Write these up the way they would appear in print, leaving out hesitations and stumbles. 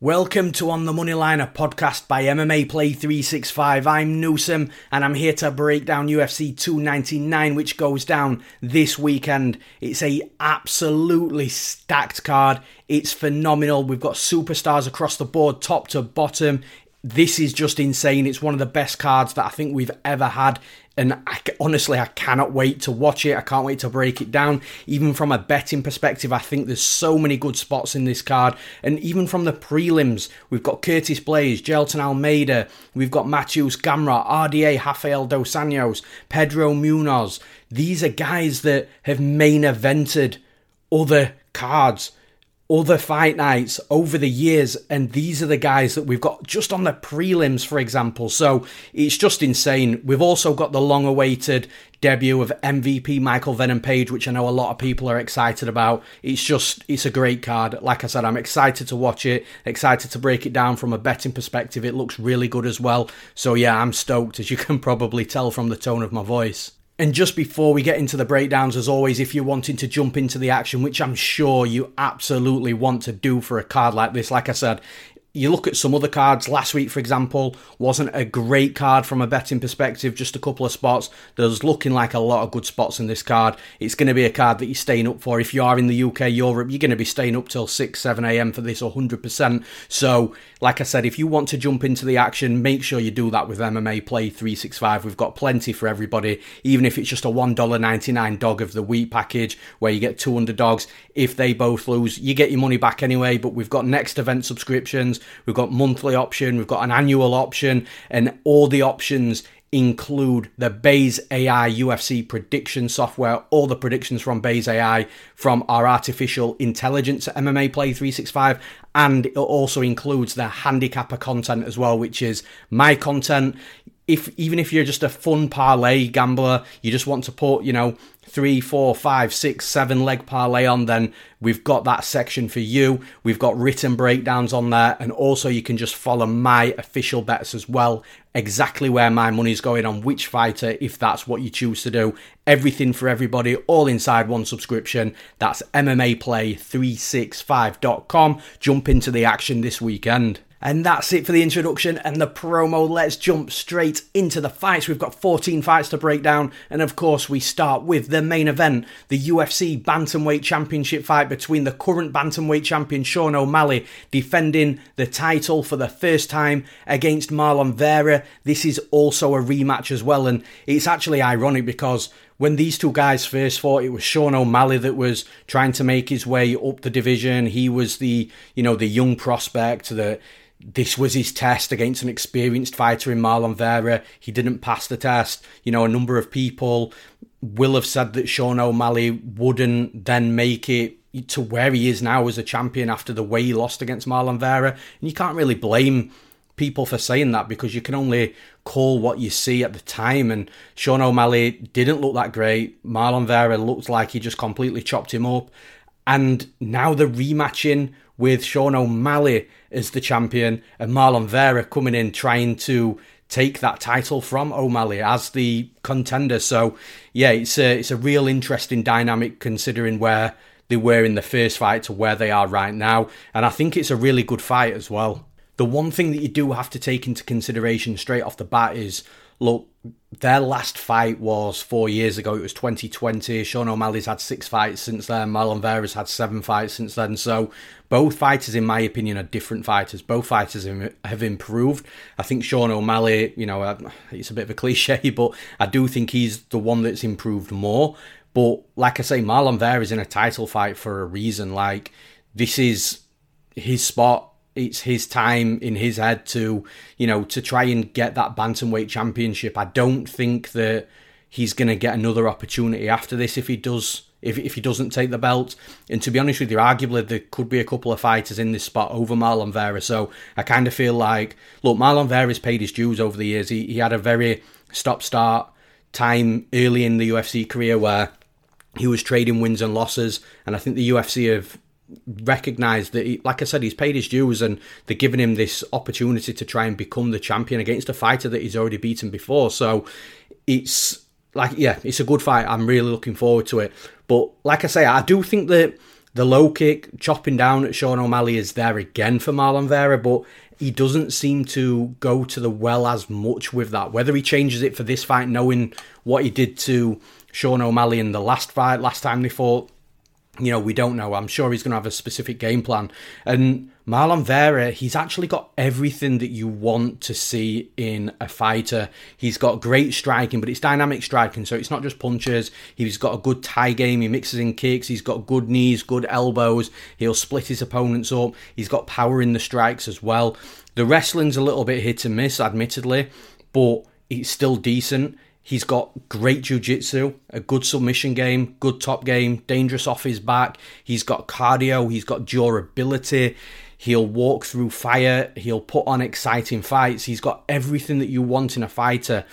Welcome to On the Moneyline, a podcast by MMA Play 365. I'm Newsom, and I'm here to break down UFC 299, which goes down this weekend. It's a absolutely stacked card. It's phenomenal. We've got superstars across the board, top to bottom. This is just insane. It's one of the best cards that I think we've ever had. And honestly, I cannot wait to watch it. I can't wait to break it down. Even from a betting perspective, I think there's so many good spots in this card. And even from the prelims, we've got Curtis Blaydes, Jailton Almeida, we've got Matthews Gamrot, RDA, Rafael Dos Anjos, Pedro Munoz. These are guys that have main evented other cards, other fight nights over the years, and these are the guys that we've got just on the prelims, for example. So it's just insane. We've also got the long-awaited debut of MVP Michael Venom Page, which I know a lot of people are excited about. It's a great card. Like I said, I'm excited to watch it, excited to break it down from a betting perspective. It looks really good as well. So yeah, I'm stoked, as you can probably tell from the tone of my voice. And just before we get into the breakdowns, as always, if you're wanting to jump into the action, which I'm sure you absolutely want to do for a card like this, like I said, you look at some other cards. Last week, for example, wasn't a great card from a betting perspective, just a couple of spots. There's looking like a lot of good spots in this card. It's going to be a card that you're staying up for. If you are in the UK, Europe, you're going to be staying up till 6, 7 a.m. for this 100%. So, like I said, if you want to jump into the action, make sure you do that with MMA Play 365. We've got plenty for everybody, even if it's just a $1.99 dog of the week package where you get 2 underdogs. If they both lose, you get your money back anyway, but we've got next event subscriptions. We've got monthly option, we've got an annual option, and all the options include the Base AI UFC prediction software, all the predictions from Base AI from our artificial intelligence at MMA Play 365, and it also includes the handicapper content as well, which is my content. Even if you're just a fun parlay gambler, you just want to put, 3, 4, 5, 6, 7 leg parlay on, then we've got that section for you. We've got written breakdowns on there, and also you can just follow my official bets as well, exactly where my money's going on which fighter, if that's what you choose to do. Everything for everybody, all inside one subscription. That's MMAplay365.com. Jump into the action this weekend. And that's it for the introduction and the promo. Let's jump straight into the fights. We've got 14 fights to break down. And of course, we start with the main event, the UFC Bantamweight Championship fight between the current Bantamweight champion Sean O'Malley defending the title for the first time against Marlon Vera. This is also a rematch as well. And it's actually ironic because when these two guys first fought, it was Sean O'Malley that was trying to make his way up the division. He was the young prospect that this was his test against an experienced fighter in Marlon Vera. He didn't pass the test. A number of people will have said that Sean O'Malley wouldn't then make it to where he is now as a champion after the way he lost against Marlon Vera. And you can't really blame people for saying that because you can only call what you see at the time. And Sean O'Malley didn't look that great. Marlon Vera looked like he just completely chopped him up. And now they're rematching with Sean O'Malley as the champion and Marlon Vera coming in trying to take that title from O'Malley as the contender. So yeah, it's a real interesting dynamic considering where they were in the first fight to where they are right now. And I think it's a really good fight as well. The one thing that you do have to take into consideration straight off the bat is, look, their last fight was 4 years ago. It was 2020. Sean O'Malley's had 6 fights since then. Marlon Vera's had 7 fights since then. So both fighters, in my opinion, are different fighters. Both fighters have improved. I think Sean O'Malley, it's a bit of a cliche, but I do think he's the one that's improved more. But like I say, Marlon Vera's in a title fight for a reason. Like, this is his spot. It's his time in his head to try and get that bantamweight championship. I don't think that he's going to get another opportunity after this if he does. If he doesn't take the belt. And to be honest with you, arguably there could be a couple of fighters in this spot over Marlon Vera. So I kind of feel like, look, Marlon Vera's paid his dues over the years. He had a very stop-start time early in the UFC career where he was trading wins and losses. And I think the UFC have recognised that, like I said, he's paid his dues and they're giving him this opportunity to try and become the champion against a fighter that he's already beaten before. So it's a good fight. I'm really looking forward to it. But like I say, I do think that The low kick, chopping down at Sean O'Malley is there again for Marlon Vera, but he doesn't seem to go to the well as much with that. Whether he changes it for this fight, knowing what he did to Sean O'Malley in the last fight, last time they fought, we don't know. I'm sure he's going to have a specific game plan. And Marlon Vera, he's actually got everything that you want to see in a fighter. He's got great striking, but it's dynamic striking, so it's not just punches. He's got a good tie game. He mixes in kicks. He's got good knees, good elbows. He'll split his opponents up. He's got power in the strikes as well. The wrestling's a little bit hit and miss, admittedly, but it's still decent. He's got great jiu-jitsu, a good submission game, good top game, dangerous off his back. He's got cardio, he's got durability. He'll walk through fire. He'll put on exciting fights. He's got everything that you want in a fighter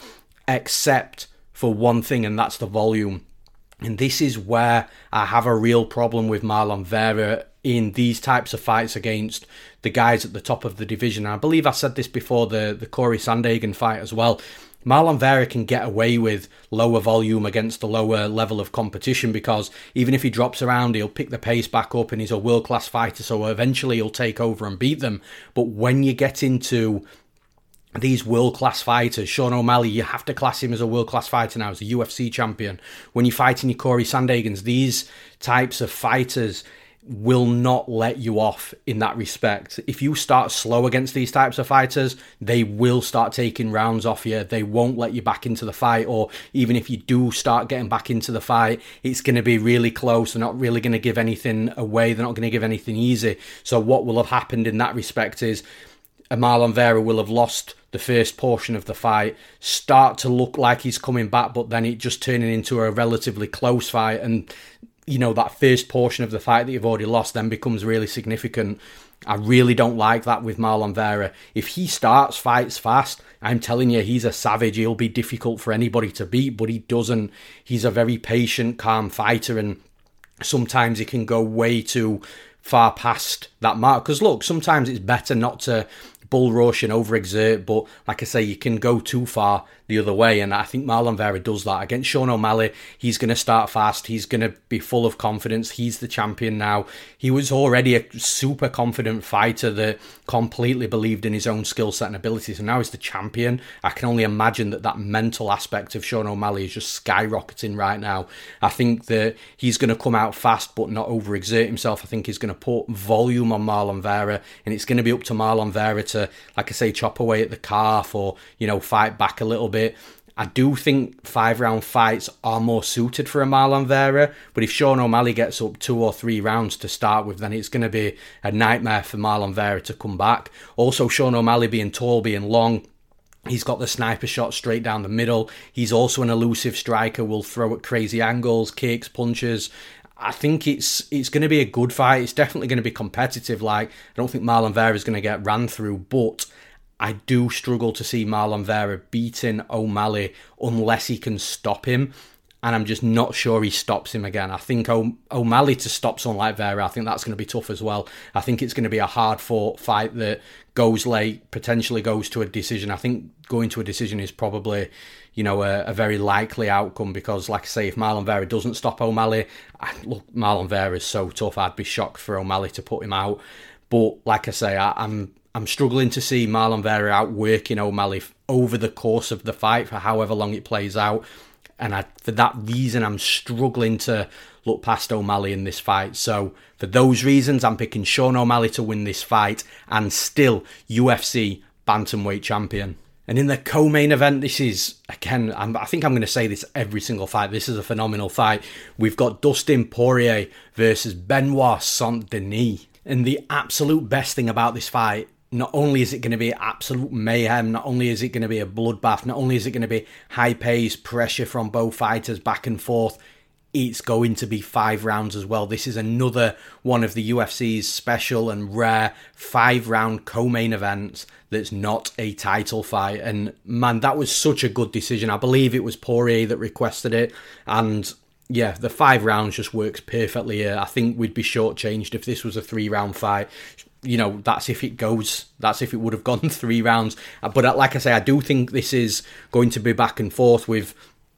except for one thing, and that's the volume. And this is where I have a real problem with Marlon Vera in these types of fights against the guys at the top of the division. And I believe I said this before the Corey Sandhagen fight as well. Marlon Vera can get away with lower volume against the lower level of competition because even if he drops around, he'll pick the pace back up and he's a world-class fighter, so eventually he'll take over and beat them. But when you get into these world-class fighters, Sean O'Malley, you have to class him as a world-class fighter now, as a UFC champion. When you're fighting your Corey Sandhagens, these types of fighters will not let you off in that respect. If you start slow against these types of fighters, they will start taking rounds off you. They won't let you back into the fight, or even if you do start getting back into the fight, it's going to be really close. They're not really going to give anything away. They're not going to give anything easy. So what will have happened in that respect is Marlon Vera will have lost the first portion of the fight, start to look like he's coming back, but then it just turning into a relatively close fight, and that first portion of the fight that you've already lost then becomes really significant. I really don't like that with Marlon Vera. If he starts fights fast, I'm telling you, he's a savage. He'll be difficult for anybody to beat, but he doesn't. He's a very patient, calm fighter, and sometimes he can go way too far past that mark. Because look, sometimes it's better not to bull rush and overexert, but like I say, you can go too far the other way, and I think Marlon Vera does that. Against Sean O'Malley, he's going to start fast, he's going to be full of confidence, he's the champion now. He was already a super confident fighter that completely believed in his own skill set and abilities, and now he's the champion. I can only imagine that mental aspect of Sean O'Malley is just skyrocketing right now. I think that he's going to come out fast but not overexert himself. I think he's going to put volume on Marlon Vera, and it's going to be up to Marlon Vera to, like I say, chop away at the calf or, fight back a little bit. I do think 5-round fights are more suited for a Marlon Vera, but if Sean O'Malley gets up 2 or 3 rounds to start with, then it's going to be a nightmare for Marlon Vera to come back. Also, Sean O'Malley being tall, being long, he's got the sniper shot straight down the middle. He's also an elusive striker, will throw at crazy angles, kicks, punches. I think it's going to be a good fight. It's definitely going to be competitive. I don't think Marlon Vera is going to get ran through, but I do struggle to see Marlon Vera beating O'Malley unless he can stop him, and I'm just not sure he stops him again. I think O'Malley to stop someone like Vera, I think that's going to be tough as well. I think it's going to be a hard-fought fight that goes late, potentially goes to a decision. I think going to a decision is probably, a very likely outcome because, like I say, if Marlon Vera doesn't stop O'Malley, look, Marlon Vera is so tough, I'd be shocked for O'Malley to put him out. But, like I say, I'm struggling to see Marlon Vera outworking O'Malley over the course of the fight for however long it plays out. And for that reason, I'm struggling to look past O'Malley in this fight. So for those reasons, I'm picking Sean O'Malley to win this fight and still UFC bantamweight champion. And in the co-main event, this is, again, I think I'm going to say this every single fight. This is a phenomenal fight. We've got Dustin Poirier versus Benoit Saint-Denis. And the absolute best thing about this fight, not only is it going to be absolute mayhem, not only is it going to be a bloodbath, not only is it going to be high-paced pressure from both fighters back and forth, it's going to be 5 rounds as well. This is another one of the UFC's special and rare 5-round co-main events that's not a title fight. And man, that was such a good decision. I believe it was Poirier that requested it, and yeah, the 5 rounds just works perfectly here. I think we'd be shortchanged if this was a 3-round fight. That's if it would have gone 3 rounds. But like I say, I do think this is going to be back and forth with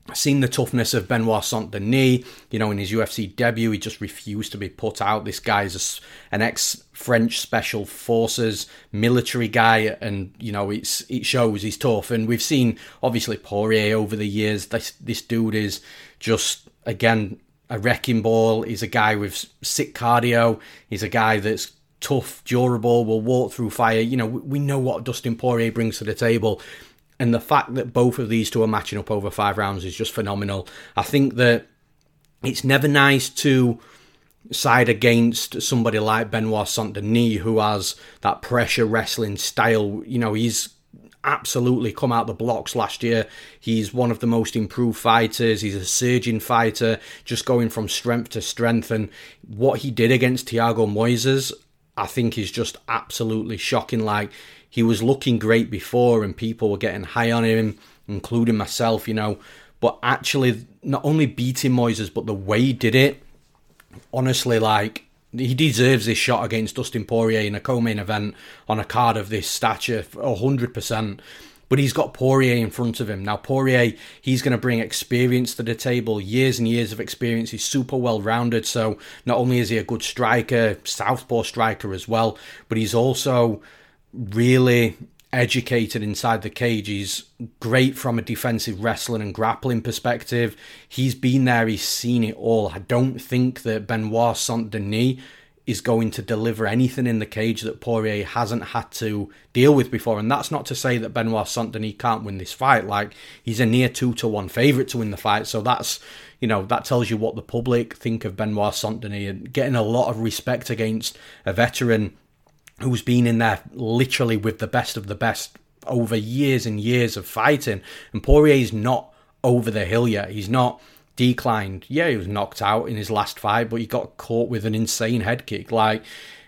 seen the toughness of Benoit Saint-Denis. You know, in his UFC debut, he just refused to be put out. This guy's an ex-French Special Forces military guy, and, you know, it shows he's tough. And we've seen, obviously, Poirier over the years. This dude is just, again, a wrecking ball. He's a guy with sick cardio. He's a guy that's tough, durable, will walk through fire. You know, we know what Dustin Poirier brings to the table. And the fact that both of these two are matching up over 5 rounds is just phenomenal. I think that it's never nice to side against somebody like Benoit Saint-Denis, who has that pressure wrestling style. You know, he's absolutely come out the blocks last year. He's one of the most improved fighters. He's a surging fighter, just going from strength to strength. And what he did against Thiago Moises, I think, is just absolutely shocking. Like, he was looking great before and people were getting high on him, including myself, you know. But actually, not only beating Moises, but the way he did it, honestly, like, he deserves this shot against Dustin Poirier in a co-main event on a card of this stature, 100%. But he's got Poirier in front of him. Now, Poirier, he's going to bring experience to the table, years and years of experience. He's super well-rounded, so not only is he a good striker, southpaw striker as well, but he's also really educated inside the cage. He's great from a defensive wrestling and grappling perspective. He's been there, he's seen it all. I don't think that Benoit Saint-Denis is going to deliver anything in the cage that Poirier hasn't had to deal with before. And that's not to say that Benoit Saint-Denis can't win this fight. Like, he's a near 2-1 favourite to win the fight. So that's, you know, that tells you what the public think of Benoit Saint-Denis, and getting a lot of respect against a veteran who's been in there literally with the best of the best over years and years of fighting. And Poirier's not over the hill yet. He's not declined. Yeah, he was knocked out in his last fight, but he got caught with an insane head kick. Like,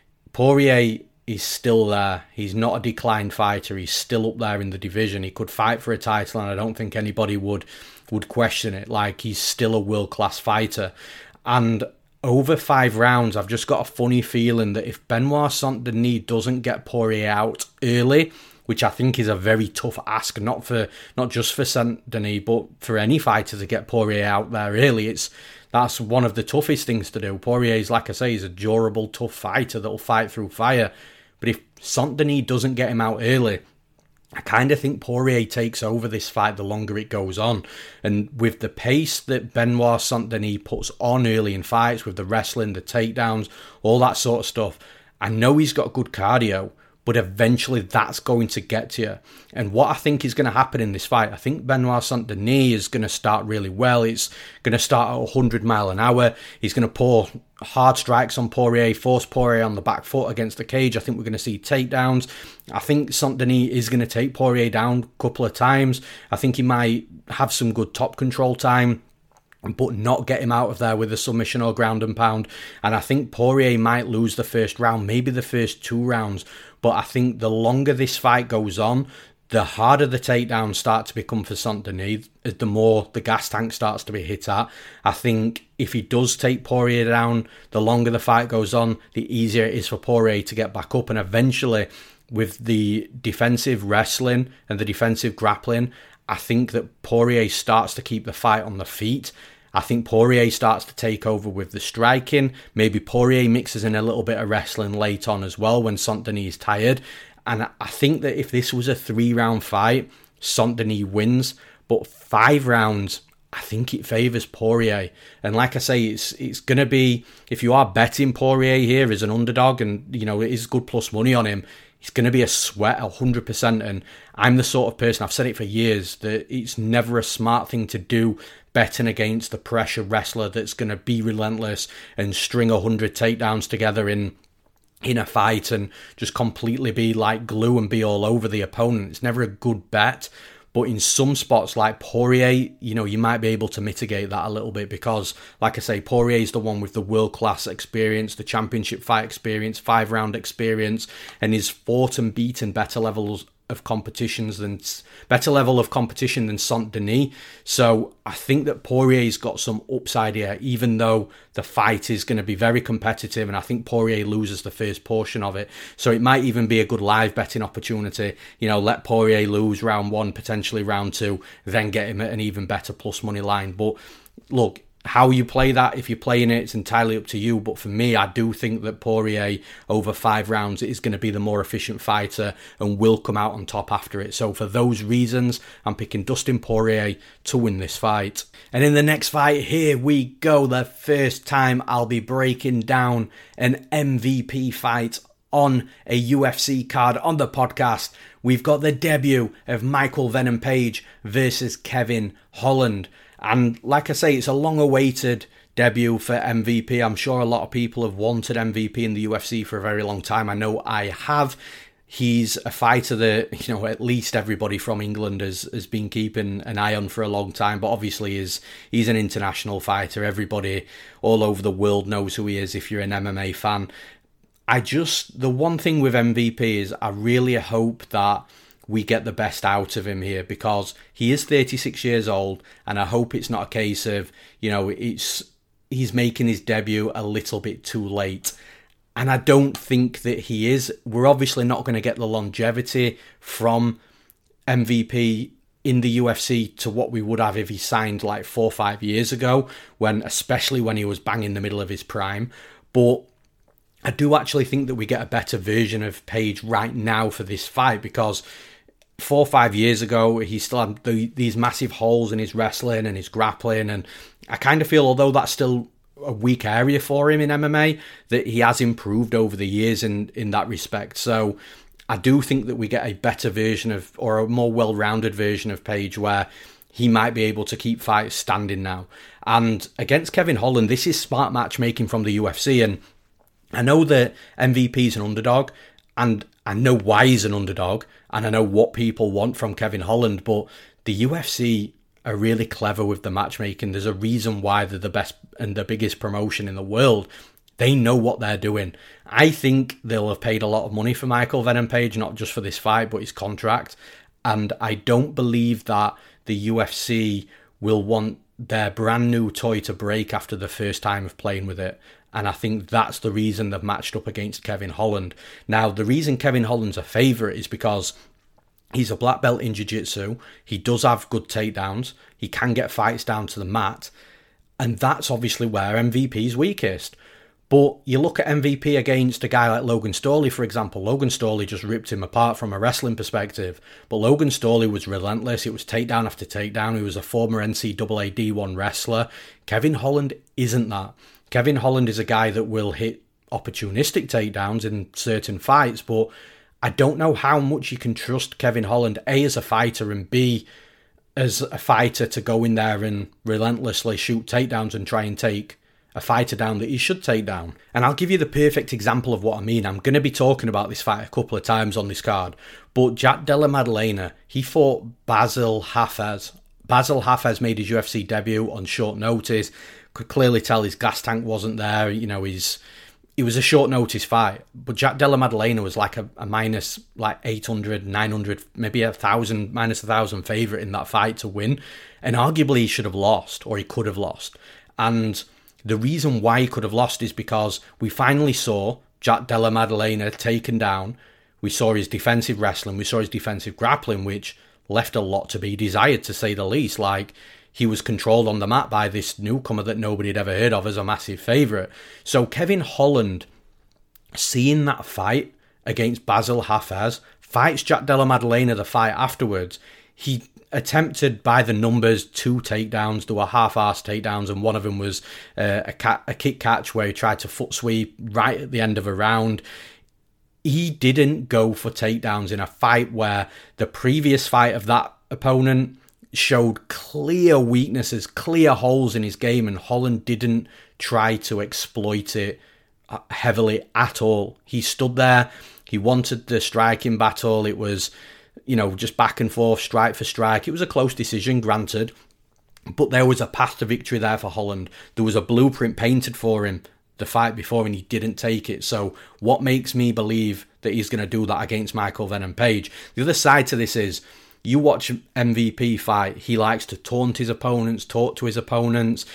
Poirier is still there. He's not a declined fighter. He's still up there in the division. He could fight for a title, and I don't think anybody would question it. Like, he's still a world-class fighter. And over 5 rounds, I've just got a funny feeling that if Benoit Saint-Denis doesn't get Poirier out early, which I think is a very tough ask, not just for Saint-Denis, but for any fighter to get Poirier out there early, that's one of the toughest things to do. Poirier is, like I say, he's a durable, tough fighter that'll fight through fire. But if Saint-Denis doesn't get him out early, I kind of think Poirier takes over this fight the longer it goes on. And with the pace that Benoit Saint-Denis puts on early in fights, with the wrestling, the takedowns, all that sort of stuff, I know he's got good cardio, but eventually that's going to get to you. And what I think is going to happen in this fight, I think Benoit Saint-Denis is going to start really well. It's going to start at 100 mile an hour. He's going to pour hard strikes on Poirier, force Poirier on the back foot against the cage. I think we're going to see takedowns. I think Saint-Denis is going to take Poirier down a couple of times. I think he might have some good top control time, but not get him out of there with a submission or ground and pound. And I think Poirier might lose the first round, maybe the first 2 rounds. But I think the longer this fight goes on, the harder the takedowns start to become for Saint-Denis, the more the gas tank starts to be hit at. I think if he does take Poirier down, the longer the fight goes on, the easier it is for Poirier to get back up. And eventually, with the defensive wrestling and the defensive grappling, I think that Poirier starts to keep the fight on the feet. I think Poirier starts to take over with the striking. Maybe Poirier mixes in a little bit of wrestling late on as well when Saint-Denis is tired. And I think that if this was a 3-round fight, Saint-Denis wins. But 5 rounds, I think it favours Poirier. And like I say, it's going to be, if you are betting Poirier here as an underdog, and, you know, it is good plus money on him, it's going to be a sweat 100%. And I'm the sort of person, I've said it for years, that it's never a smart thing to do betting against the pressure wrestler that's going to be relentless and string 100 takedowns together in a fight and just completely be like glue and be all over the opponent. It's never a good bet. But in some spots like Poirier, you know, you might be able to mitigate that a little bit because, like I say, Poirier is the one with the world-class experience, the championship fight experience, 5-round experience, and he's fought and beaten better of better level of competition than Saint Denis. So I think that Poirier's got some upside here, even though the fight is going to be very competitive, and I think Poirier loses the first portion of it. So it might even be a good live betting opportunity. Let Poirier lose round 1, potentially round 2, then get him at an even better plus money line. But look, how you play that, if you're playing it, it's entirely up to you. But for me, I do think that Poirier, over 5 rounds, is going to be the more efficient fighter and will come out on top after it. So for those reasons, I'm picking Dustin Poirier to win this fight. And in the next fight, here we go. The first time I'll be breaking down an MVP fight on a UFC card on the podcast. We've got the debut of Michael Venom Page versus Kevin Holland. And like I say, it's a long-awaited debut for MVP. I'm sure a lot of people have wanted MVP in the UFC for a very long time. I know I have. He's a fighter that, at least everybody from England has been keeping an eye on for a long time. But obviously, he's an international fighter. Everybody all over the world knows who he is if you're an MMA fan. The one thing with MVP is I really hope that we get the best out of him here, because he is 36 years old, and I hope it's not a case of, he's making his debut a little bit too late. And I don't think that he is. We're obviously not going to get the longevity from MVP in the UFC to what we would have if he signed like 4 or 5 years ago, especially when he was bang in the middle of his prime. But I do actually think that we get a better version of Page right now for this fight, because 4 or 5 years ago, he still had these massive holes in his wrestling and his grappling. And I kind of feel, although that's still a weak area for him in MMA, that he has improved over the years in that respect. So I do think that we get a better version or a more well-rounded version of Page, where he might be able to keep fights standing now. And against Kevin Holland, this is smart matchmaking from the UFC. And I know that MVP is an underdog, and I know why he's an underdog, and I know what people want from Kevin Holland, but the UFC are really clever with the matchmaking. There's a reason why they're the best and the biggest promotion in the world. They know what they're doing. I think they'll have paid a lot of money for Michael Venom Page, not just for this fight, but his contract. And I don't believe that the UFC will want their brand new toy to break after the first time of playing with it. And I think that's the reason they've matched up against Kevin Holland. Now, the reason Kevin Holland's a favourite is because he's a black belt in jiu-jitsu. He does have good takedowns. He can get fights down to the mat. And that's obviously where MVP's weakest. But you look at MVP against a guy like Logan Storley, for example. Logan Storley just ripped him apart from a wrestling perspective. But Logan Storley was relentless. It was takedown after takedown. He was a former NCAA D1 wrestler. Kevin Holland isn't that. Kevin Holland is a guy that will hit opportunistic takedowns in certain fights, but I don't know how much you can trust Kevin Holland, A, as a fighter, and B, as a fighter to go in there and relentlessly shoot takedowns and try and take a fighter down that he should take down. And I'll give you the perfect example of what I mean. I'm going to be talking about this fight a couple of times on this card, but Jack Della Maddalena, he fought Basil Hafez. Basil Hafez made his UFC debut on short notice. Could clearly tell his gas tank wasn't there. It was a short notice fight. But Jack Della Maddalena was like a minus like 800, 900, maybe 1,000, minus 1,000 favourite in that fight to win. And arguably he should have lost, or he could have lost. And the reason why he could have lost is because we finally saw Jack Della Maddalena taken down. We saw his defensive wrestling. We saw his defensive grappling, which left a lot to be desired, to say the least. Like, he was controlled on the mat by this newcomer that nobody had ever heard of as a massive favourite. So Kevin Holland, seeing that fight against Basil Hafez, fights Jack Della Maddalena the fight afterwards. He attempted by the numbers 2 takedowns. There were half-arsed takedowns, and one of them was a kick catch where he tried to foot sweep right at the end of a round. He didn't go for takedowns in a fight where the previous fight of that opponent showed clear weaknesses, clear holes in his game, and Holland didn't try to exploit it heavily at all. He stood there. He wanted the striking battle. It was, just back and forth, strike for strike. It was a close decision, granted, but there was a path to victory there for Holland. There was a blueprint painted for him the fight before, and he didn't take it. So what makes me believe that he's going to do that against Michael Venom Page. The other side to this is, you watch MVP fight, he likes to taunt his opponents, talk to his opponents,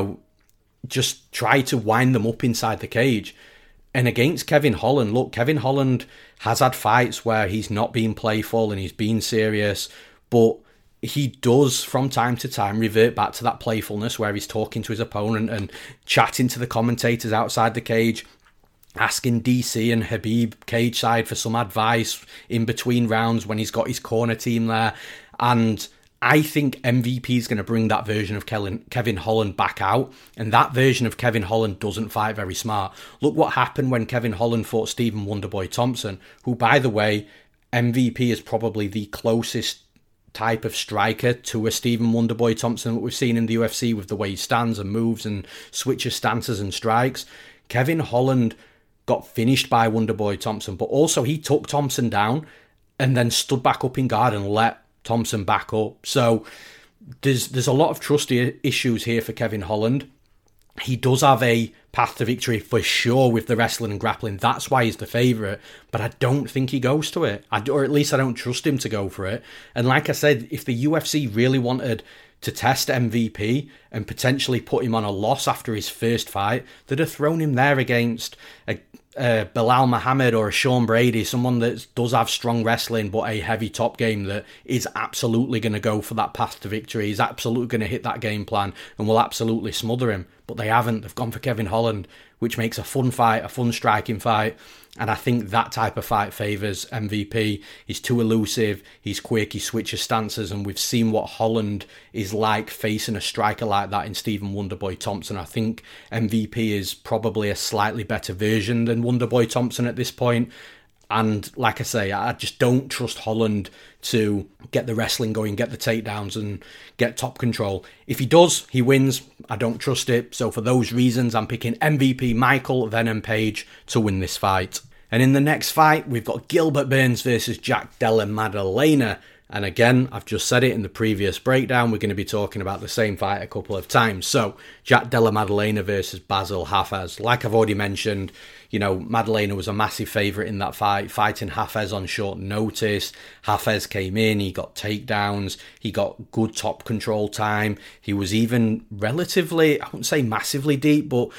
just try to wind them up inside the cage. And against Kevin Holland, look, Kevin Holland has had fights where he's not been playful and he's been serious, but he does from time to time revert back to that playfulness where he's talking to his opponent and chatting to the commentators outside the cage, asking DC and Khabib cage side for some advice in between rounds when he's got his corner team there. And I think MVP is going to bring that version of Kevin Holland back out, and that version of Kevin Holland doesn't fight very smart. Look what happened when Kevin Holland fought Stephen Wonderboy Thompson, who, by the way, MVP is probably the closest type of striker to a Stephen Wonderboy Thompson that we've seen in the UFC, with the way he stands and moves and switches stances and strikes. Kevin Holland got finished by Wonderboy Thompson, but also he took Thompson down and then stood back up in guard and let Thompson back up. So there's a lot of trust issues here for Kevin Holland. He does have a path to victory for sure with the wrestling and grappling. That's why he's the favourite. But I don't think he goes to it. Or at least I don't trust him to go for it. And like I said, if the UFC really wanted to test MVP and potentially put him on a loss after his first fight, they'd have thrown him there against a Bilal Muhammad or a Sean Brady, someone that does have strong wrestling but a heavy top game that is absolutely going to go for that path to victory. He's absolutely going to hit that game plan and will absolutely smother him. But they haven't. They've gone for Kevin Holland, which makes a fun fight, a fun striking fight. And I think that type of fight favours MVP. He's too elusive, he's quick, he switches stances, and we've seen what Holland is like facing a striker like that in Stephen Wonderboy Thompson. I think MVP is probably a slightly better version than Wonderboy Thompson at this point. And like I say, I just don't trust Holland to get the wrestling going, get the takedowns and get top control. If he does, he wins. I don't trust it. So for those reasons, I'm picking MVP Michael Venom Page to win this fight. And in the next fight, we've got Gilbert Burns versus Jack Della Maddalena. And again, I've just said it in the previous breakdown, we're going to be talking about the same fight a couple of times. So, Jack Della Maddalena versus Basil Hafez. Like I've already mentioned, Maddalena was a massive favourite in that fight, fighting Hafez on short notice. Hafez came in, he got takedowns, he got good top control time. He was even relatively, I wouldn't say massively deep, but,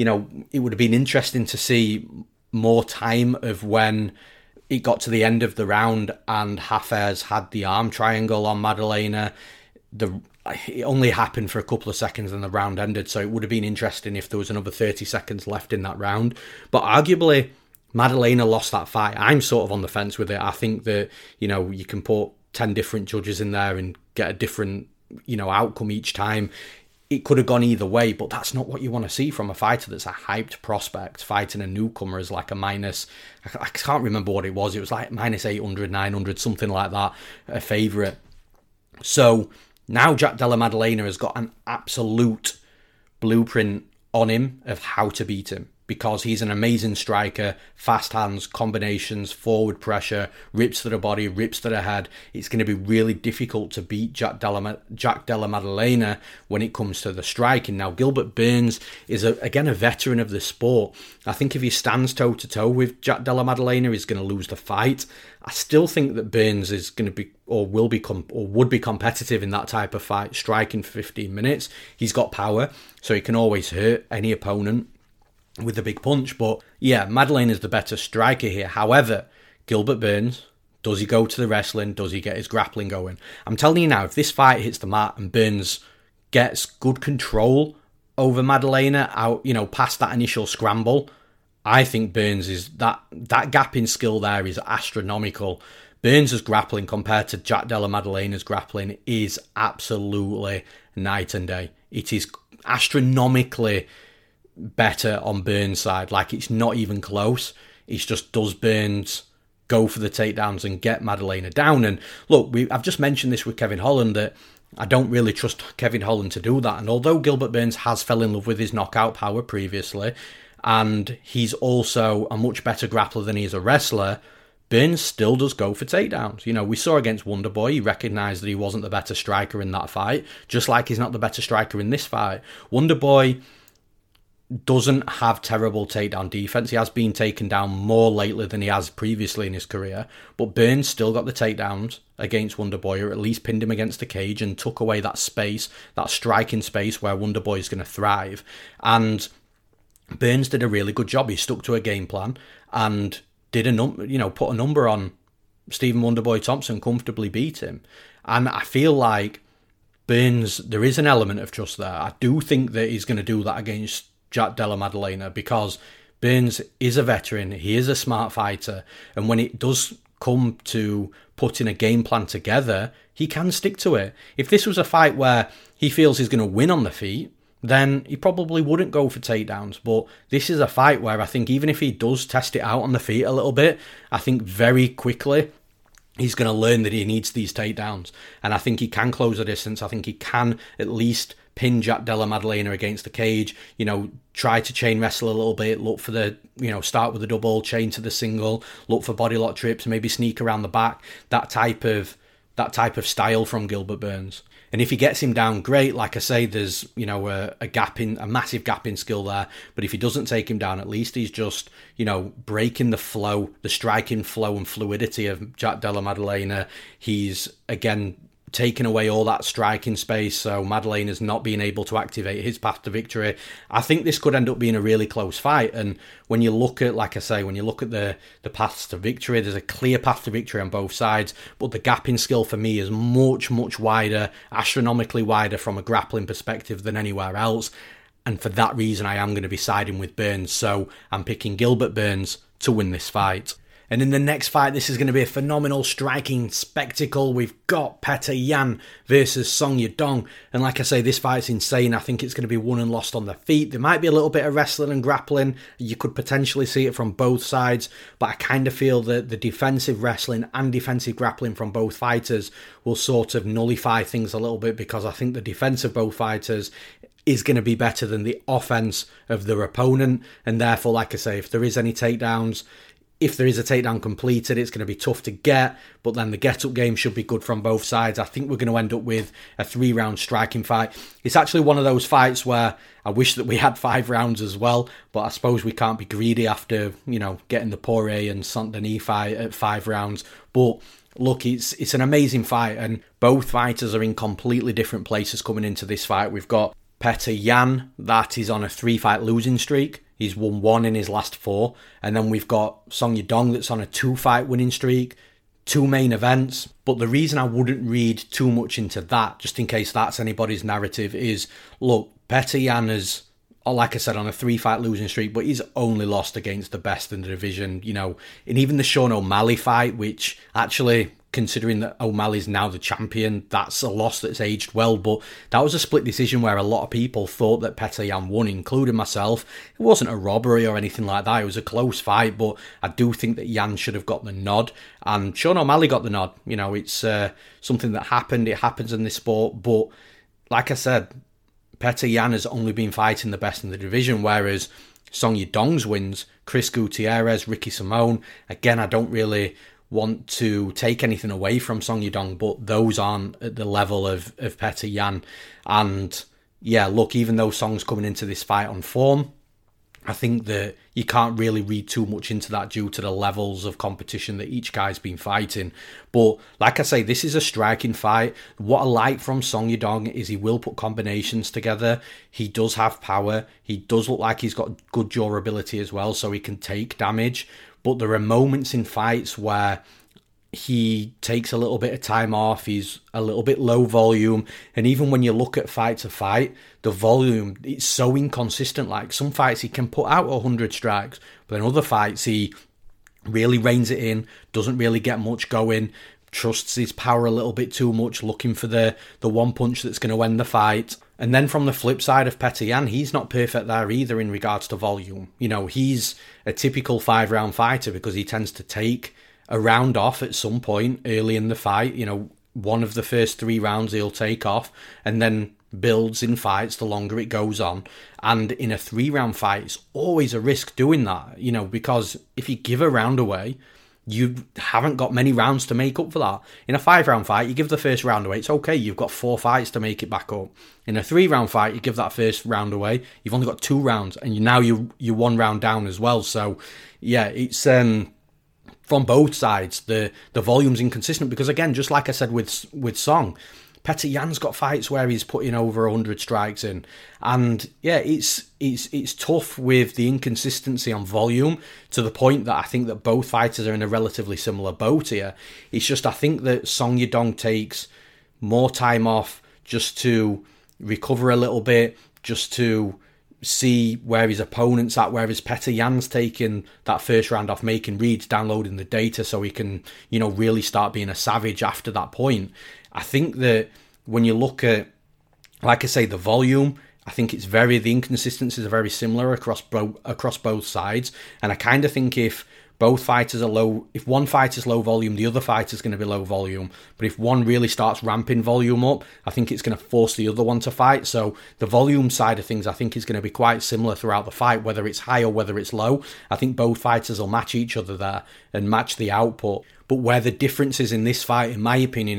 it would have been interesting to see more time of when it got to the end of the round and Hafez had the arm triangle on Maddalena. It only happened for a couple of seconds and the round ended, so it would have been interesting if there was another 30 seconds left in that round. But arguably, Maddalena lost that fight. I'm sort of on the fence with it. I think that, you can put 10 different judges in there and get a different, outcome each time. It could have gone either way, but that's not what you want to see from a fighter that's a hyped prospect fighting a newcomer as like a minus, I can't remember what it was like minus 800, 900, something like that, a favourite. So now Jack Della Maddalena has got an absolute blueprint on him of how to beat him, because he's an amazing striker, fast hands, combinations, forward pressure, rips to the body, rips to the head. It's going to be really difficult to beat Jack Della Maddalena when it comes to the striking. Now, Gilbert Burns is, again, a veteran of the sport. I think if he stands toe-to-toe with Jack Della Maddalena, he's going to lose the fight. I still think that Burns is going to be, or would be competitive in that type of fight, striking for 15 minutes. He's got power, so he can always hurt any opponent with a big punch. But yeah, Maddalena is the better striker here. However, Gilbert Burns, does he go to the wrestling? Does he get his grappling going? I'm telling you now, if this fight hits the mat and Burns gets good control over Maddalena out, past that initial scramble, I think Burns is that gap in skill there is astronomical. Burns' grappling compared to Jack Della Maddalena's grappling is absolutely night and day. It is astronomically better on Burns' side. Like, it's not even close. It's just, does Burns go for the takedowns and get Maddalena down? And look, I've just mentioned this with Kevin Holland, that I don't really trust Kevin Holland to do that. And although Gilbert Burns has fell in love with his knockout power previously, and he's also a much better grappler than he is a wrestler, Burns still does go for takedowns. We saw against Wonderboy, he recognised that he wasn't the better striker in that fight, just like he's not the better striker in this fight. Wonderboy doesn't have terrible takedown defense. He has been taken down more lately than he has previously in his career, but Burns still got the takedowns against Wonderboy, or at least pinned him against the cage and took away that space, that striking space where Wonderboy is going to thrive. And Burns did a really good job. He stuck to a game plan and did put a number on Stephen Wonderboy Thompson, comfortably beat him. And I feel like Burns, there is an element of trust there. I do think that he's going to do that against Jack Della Maddalena, because Burns is a veteran, he is a smart fighter, and when it does come to putting a game plan together, he can stick to it. If this was a fight where he feels he's going to win on the feet, then he probably wouldn't go for takedowns. But this is a fight where I think even if he does test it out on the feet a little bit, I think very quickly he's going to learn that he needs these takedowns. And I think he can close the distance. I think he can at least pin Jack Della Maddalena against the cage, try to chain wrestle a little bit, look for the, start with the double, chain to the single, look for body lock trips, maybe sneak around the back, that type of style from Gilbert Burns. And if he gets him down, great. Like I say, there's, a massive gap in skill there. But if he doesn't take him down, at least he's just, breaking the flow, the striking flow and fluidity of Jack Della Maddalena. He's, again, taking away all that striking space, so Maddalena's not being able to activate his path to victory. I think this could end up being a really close fight, and when you look at, like I say, when you look at the paths to victory, there's a clear path to victory on both sides, but the gap in skill for me is much, much wider, astronomically wider from a grappling perspective than anywhere else, and for that reason I am going to be siding with Burns, so I'm picking Gilbert Burns to win this fight. And in the next fight, this is going to be a phenomenal striking spectacle. We've got Petr Yan versus Song Yadong. And like I say, this fight's insane. I think it's going to be won and lost on the feet. There might be a little bit of wrestling and grappling. You could potentially see it from both sides. But I kind of feel that the defensive wrestling and defensive grappling from both fighters will sort of nullify things a little bit, because I think the defense of both fighters is going to be better than the offense of their opponent. And therefore, like I say, if there is any takedowns, if there is a takedown completed, it's going to be tough to get, but then the get-up game should be good from both sides. I think we're going to end up with a 3-round striking fight. It's actually one of those fights where I wish that we had 5 rounds as well, but I suppose we can't be greedy after, getting the Poirier and Saint-Denis fight at 5 rounds. But look, it's an amazing fight, and both fighters are in completely different places coming into this fight. We've got Petr Yan, that is on a 3-fight losing streak. He's won 1 in his last 4. And then we've got Song Yadong that's on a 2-fight winning streak, 2 main events. But the reason I wouldn't read too much into that, just in case that's anybody's narrative, is, look, Petr Yan is, like I said, on a 3-fight losing streak, but he's only lost against the best in the division, and even the Sean O'Malley fight, which actually, considering that O'Malley's now the champion, that's a loss that's aged well, but that was a split decision where a lot of people thought that Petr Yan won, including myself. It wasn't a robbery or anything like that, it was a close fight, but I do think that Yan should have got the nod, and Sean O'Malley got the nod. It's something that happened, it happens in this sport, but like I said, Petr Yan has only been fighting the best in the division, whereas Song Yadong's wins, Chris Gutierrez, Ricky Simone, again, I don't really want to take anything away from Song Yadong, but those aren't at the level of Petr Yan. And yeah, look, even though Song's coming into this fight on form, I think that you can't really read too much into that due to the levels of competition that each guy's been fighting. But like I say, this is a striking fight. What I like from Song Yadong is he will put combinations together. He does have power. He does look like he's got good durability as well, so he can take damage. But there are moments in fights where he takes a little bit of time off, he's a little bit low volume, and even when you look at fight to fight, the volume, it's so inconsistent. Like some fights he can put out 100 strikes, but in other fights he really reins it in, doesn't really get much going, trusts his power a little bit too much, looking for the one punch that's going to end the fight. And then from the flip side of Petr Yan, he's not perfect there either in regards to volume. He's a typical 5-round fighter because he tends to take a round off at some point early in the fight. One of the first 3 rounds he'll take off and then builds in fights the longer it goes on. And in a 3-round fight, it's always a risk doing that, because if you give a round away, you haven't got many rounds to make up for that. In a 5-round fight, you give the first round away, it's okay, you've got 4 fights to make it back up. In a 3-round fight, you give that first round away, you've only got 2 rounds, and you're 1 round down as well. So yeah, it's from both sides, the volume's inconsistent, because again, just like I said with Song, Petr Yan's got fights where he's putting over 100 strikes in, and yeah, it's tough with the inconsistency on volume, to the point that I think that both fighters are in a relatively similar boat here. It's just, I think that Song Yadong takes more time off just to recover a little bit, just to see where his opponent's at, whereas Petr Yan's taking that first round off, making reads, downloading the data so he can, really start being a savage after that point. I think that when you look at, like I say, the volume, I think the inconsistencies are very similar across both sides. And I kind of think if both fighters are low, if one fighter's low volume, the other fighter's going to be low volume. But if one really starts ramping volume up, I think it's going to force the other one to fight. So the volume side of things, I think, is going to be quite similar throughout the fight, whether it's high or whether it's low. I think both fighters will match each other there and match the output. But where the difference is in this fight, in my opinion,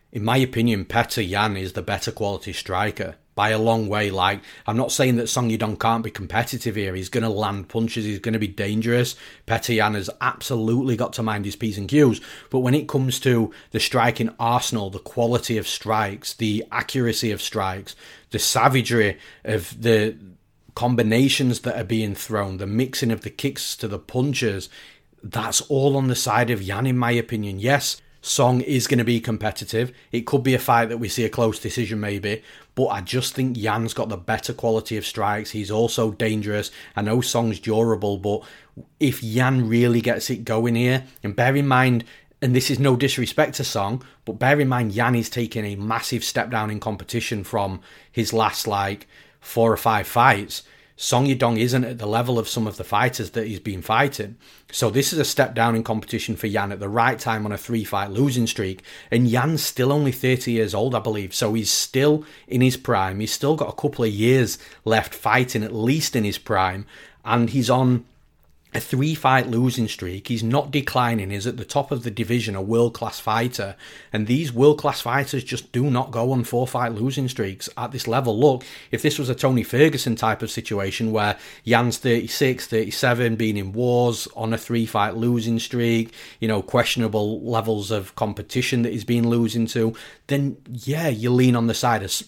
Petr Yan is the better quality striker by a long way. Like, I'm not saying that Song Yadong can't be competitive here. He's going to land punches. He's going to be dangerous. Petr Yan has absolutely got to mind his P's and Q's. But when it comes to the striking arsenal, the quality of strikes, the accuracy of strikes, the savagery of the combinations that are being thrown, the mixing of the kicks to the punches, that's all on the side of Yan, in my opinion. Yes, Song is going to be competitive. It could be a fight that we see a close decision maybe, but I just think Yan's got the better quality of strikes. He's also dangerous. I know Song's durable, but if Yan really gets it going here, and bear in mind, and this is no disrespect to Song, but bear in mind Yan is taking a massive step down in competition from his last 4 or 5 fights. Song Yadong isn't at the level of some of the fighters that he's been fighting. So this is a step down in competition for Yan at the right time on a 3-fight losing streak. And Yan's still only 30 years old, I believe. So he's still in his prime. He's still got a couple of years left fighting, at least in his prime. And he's on a 3-fight losing streak. He's not declining. He's at the top of the division, a world-class fighter. And these world-class fighters just do not go on 4-fight losing streaks at this level. Look, if this was a Tony Ferguson type of situation where Yan's 36, 37, being in wars, on a 3-fight losing streak, questionable levels of competition that he's been losing to, then yeah, you lean on the side of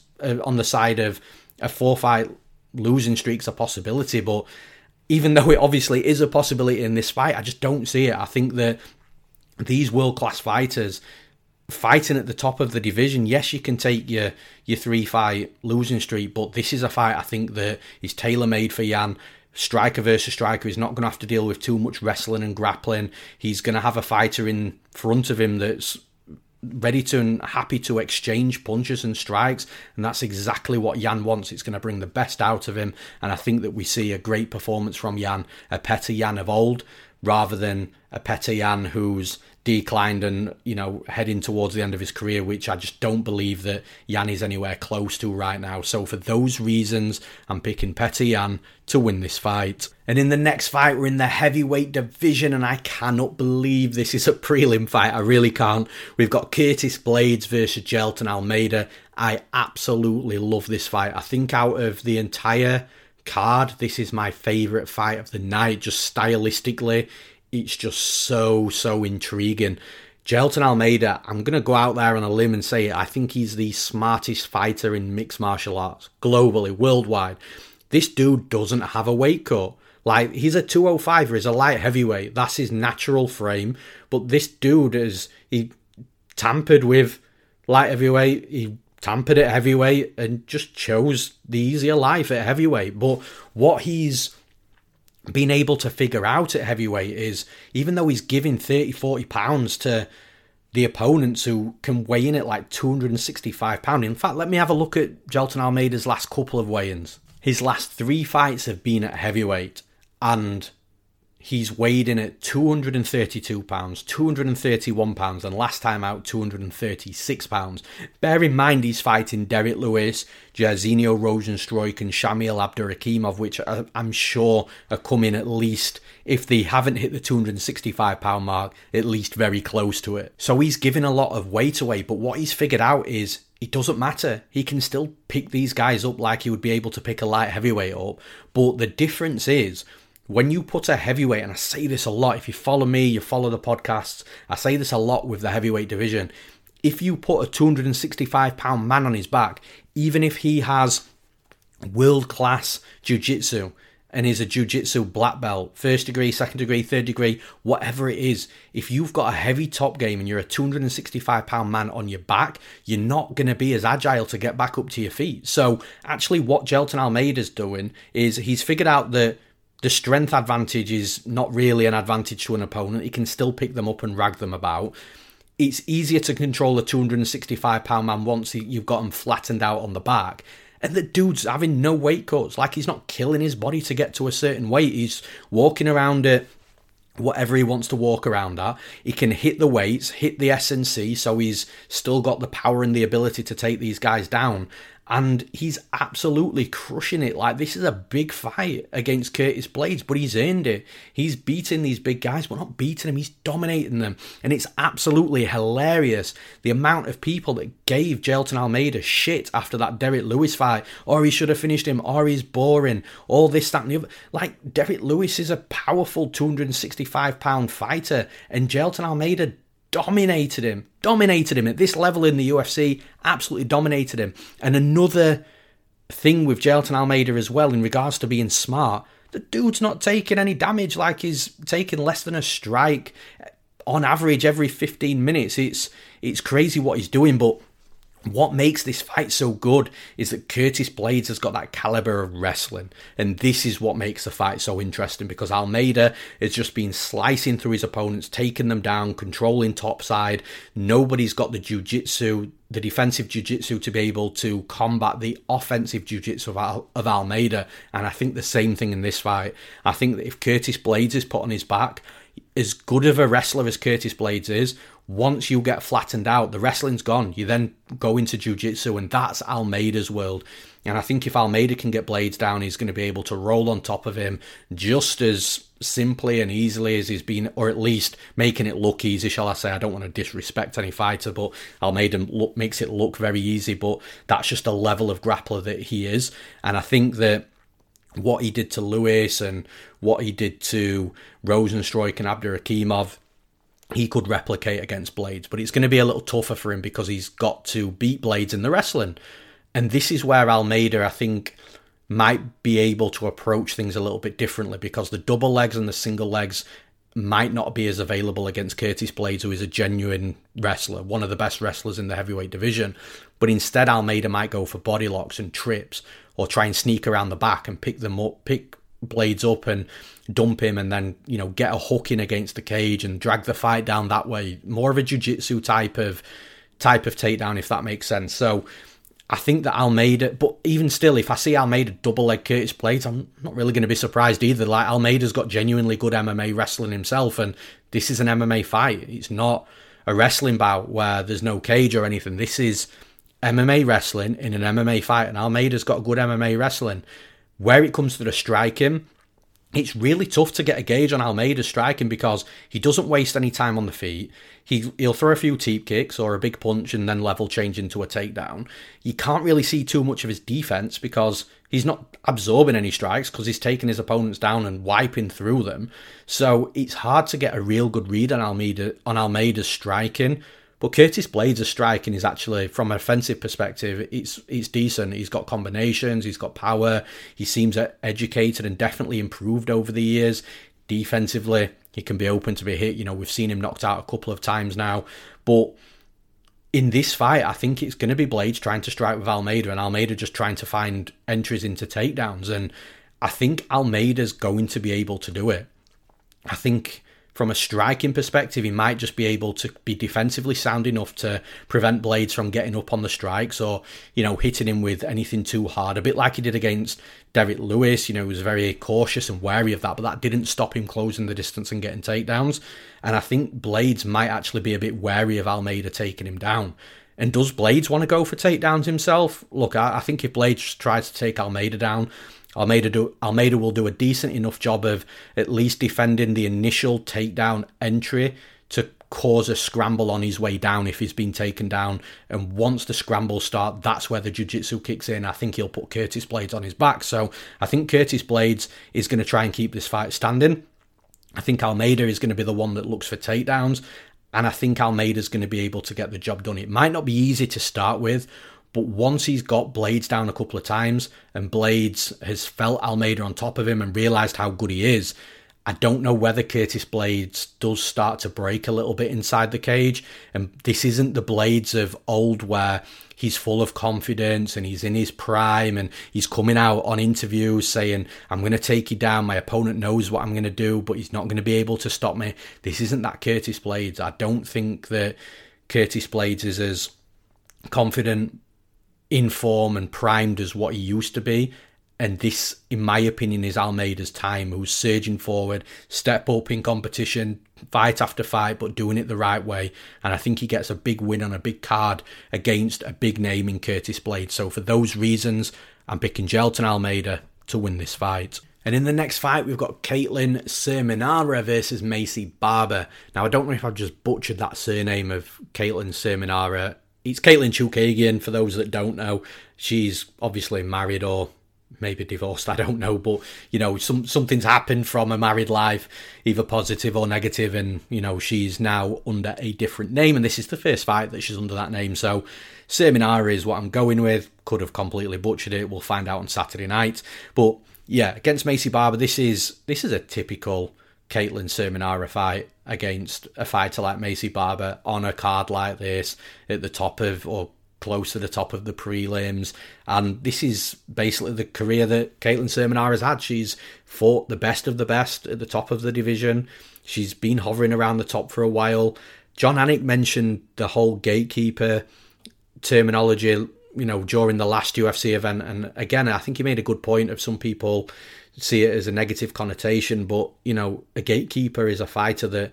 a 4-fight losing streak's a possibility. But even though it obviously is a possibility in this fight, I just don't see it. I think that these world-class fighters fighting at the top of the division, yes, you can take your 3-fight losing streak, but this is a fight I think that is tailor-made for Yan. Striker versus striker. He's not going to have to deal with too much wrestling and grappling. He's going to have a fighter in front of him that's ready to and happy to exchange punches and strikes, and that's exactly what Yan wants. It's going to bring the best out of him, and I think that we see a great performance from Yan, a Petr Yan of old, rather than a Petr Yan who's declined and, heading towards the end of his career, which I just don't believe that Yan is anywhere close to right now. So for those reasons, I'm picking Petr Yan to win this fight. And in the next fight, we're in the heavyweight division, and I cannot believe this is a prelim fight. I really can't. We've got Curtis Blaydes versus Jailton Almeida. I absolutely love this fight. I think out of the entire card, this is my favourite fight of the night. Just stylistically, it's just so intriguing. Jailton Almeida, I'm going to go out there on a limb and say it, I think he's the smartest fighter in mixed martial arts, globally, worldwide. This dude doesn't have a weight cut. He's a 205er, he's a light heavyweight. That's his natural frame. But this dude he tampered with light heavyweight, he tampered at heavyweight and just chose the easier life at heavyweight. But what he's been able to figure out at heavyweight is, even though he's giving 30-40 pounds to the opponents who can weigh in at 265 pounds. In fact, let me have a look at Jailton Almeida's last couple of weigh-ins. His last 3 fights have been at heavyweight, and he's weighed in at 232 pounds, 231 pounds, and last time out 236 pounds. Bear in mind he's fighting Derek Lewis, Jairzinho Rozenstruik and Shamil Abdurakhimov, which I'm sure are coming at least, if they haven't hit the 265 pound mark, at least very close to it. So he's giving a lot of weight away, but what he's figured out is it doesn't matter. He can still pick these guys up like he would be able to pick a light heavyweight up. But the difference is, when you put a heavyweight, and I say this a lot, if you follow me, you follow the podcasts, I say this a lot with the heavyweight division. If you put a 265 pound man on his back, even if he has world-class jiu-jitsu and is a jiu-jitsu black belt, first degree, second degree, third degree, whatever it is, if you've got a heavy top game and you're a 265 pound man on your back, you're not going to be as agile to get back up to your feet. So actually what Jailton Almeida's doing is he's figured out that the strength advantage is not really an advantage to an opponent. He can still pick them up and rag them about. It's easier to control a 265 pound man once you've got him flattened out on the back. And the dude's having no weight cuts. Like, he's not killing his body to get to a certain weight. He's walking around at whatever he wants to walk around at. He can hit the weights, hit the S&C, so he's still got the power and the ability to take these guys down. And he's absolutely crushing it. Like, this is a big fight against Curtis Blaydes, but he's earned it. He's beating these big guys, but not beating them, he's dominating them. And it's absolutely hilarious, the amount of people that gave Jailton Almeida shit after that Derek Lewis fight. Or he should have finished him, or he's boring, all this, that, and the other. Like, Derek Lewis is a powerful 265 pound fighter, and Jailton Almeida dominated him at this level in the UFC, absolutely dominated him. And another thing with Jailton Almeida as well, in regards to being smart, the dude's not taking any damage. Like, he's taking less than a strike on average every 15 minutes. It's crazy what he's doing, but what makes this fight so good is that Curtis Blaydes has got that caliber of wrestling, and this is what makes the fight so interesting, because Almeida has just been slicing through his opponents, taking them down, controlling topside. Nobody's got the jiu-jitsu, the defensive jiu-jitsu, to be able to combat the offensive jiu-jitsu of Almeida, and I think the same thing in this fight. I think that if Curtis Blaydes is put on his back, as good of a wrestler as Curtis Blaydes is, once you get flattened out, the wrestling's gone. You then go into jiu-jitsu, and that's Almeida's world. And I think if Almeida can get Blaydes down, he's going to be able to roll on top of him just as simply and easily as he's been, or at least making it look easy, shall I say. I don't want to disrespect any fighter, but Almeida makes it look very easy, but that's just a level of grappler that he is. And I think that what he did to Lewis and what he did to Rozenstruik and Abdurakhimov, he could replicate against Blaydes, but it's going to be a little tougher for him because he's got to beat Blaydes in the wrestling. And this is where Almeida, I think, might be able to approach things a little bit differently, because the double legs and the single legs might not be as available against Curtis Blaydes, who is a genuine wrestler, one of the best wrestlers in the heavyweight division. But instead, Almeida might go for body locks and trips, or try and sneak around the back and pick Blaydes up and dump him, and then, you know, get a hook in against the cage and drag the fight down that way. More of a jiu-jitsu type of takedown, if that makes sense. So I think that Almeida, but even still, if I see Almeida double leg Curtis Blaydes, I'm not really going to be surprised either. Like, Almeida's got genuinely good MMA wrestling himself, and this is an MMA fight. It's not a wrestling bout where there's no cage or anything. This is MMA wrestling in an MMA fight, and Almeida's got good MMA wrestling. Where it comes to the striking, it's really tough to get a gauge on Almeida's striking, because he doesn't waste any time on the feet. He'll throw a few teep kicks or a big punch and then level change into a takedown. You can't really see too much of his defense because he's not absorbing any strikes, because he's taking his opponents down and wiping through them. So it's hard to get a real good read on Almeida's striking. But Curtis Blaydes' striking is actually, from an offensive perspective, it's decent. He's got combinations, he's got power, he seems educated and definitely improved over the years. Defensively, he can be open to be hit. You know, we've seen him knocked out a couple of times now. But in this fight, I think it's going to be Blaydes trying to strike with Almeida, and Almeida just trying to find entries into takedowns. And I think Almeida's going to be able to do it. I think from a striking perspective, he might just be able to be defensively sound enough to prevent Blaydes from getting up on the strikes or, hitting him with anything too hard. A bit like he did against Derrick Lewis, he was very cautious and wary of that, but that didn't stop him closing the distance and getting takedowns. And I think Blaydes might actually be a bit wary of Almeida taking him down. And does Blaydes want to go for takedowns himself? Look, I think if Blaydes tries to take Almeida down, Almeida will do a decent enough job of at least defending the initial takedown entry to cause a scramble on his way down if he's been taken down. And once the scrambles start, that's where the jiu-jitsu kicks in. I think he'll put Curtis Blaydes on his back. So I think Curtis Blaydes is going to try and keep this fight standing. I think Almeida is going to be the one that looks for takedowns. And I think Almeida's going to be able to get the job done. It might not be easy to start with, but once he's got Blaydes down a couple of times and Blaydes has felt Almeida on top of him and realised how good he is, I don't know whether Curtis Blaydes does start to break a little bit inside the cage. And this isn't the Blaydes of old where he's full of confidence and he's in his prime and he's coming out on interviews saying, I'm going to take you down. My opponent knows what I'm going to do, but he's not going to be able to stop me. This isn't that Curtis Blaydes. I don't think that Curtis Blaydes is as confident, in form and primed as what he used to be. And this, in my opinion, is Almeida's time, who's surging forward, step up in competition, fight after fight, but doing it the right way. And I think he gets a big win on a big card against a big name in Curtis Blaydes. So for those reasons, I'm picking Jailton Almeida to win this fight. And in the next fight, we've got Caitlin Sermonara versus Maycee Barber. Now, I don't know if I've just butchered that surname of Caitlin Sermonara. It's Caitlin Chookagian, for those that don't know. She's obviously married or maybe divorced, I don't know, but something's happened from a married life, either positive or negative, and she's now under a different name, and this is the first fight that she's under that name. So Sermonara is what I'm going with. Could have completely butchered it. We'll find out on Saturday night. But yeah, against Maycee Barber, this is a typical Caitlin Sermonara fight against a fighter like Maycee Barber on a card like this at the top of, or close to the top of, the prelims. And this is basically the career that Caitlin Sermonara has had. She's fought the best of the best at the top of the division. She's been hovering around the top for a while. John Anik mentioned the whole gatekeeper terminology, during the last UFC event. And again, I think he made a good point of some people see it as a negative connotation, but, a gatekeeper is a fighter that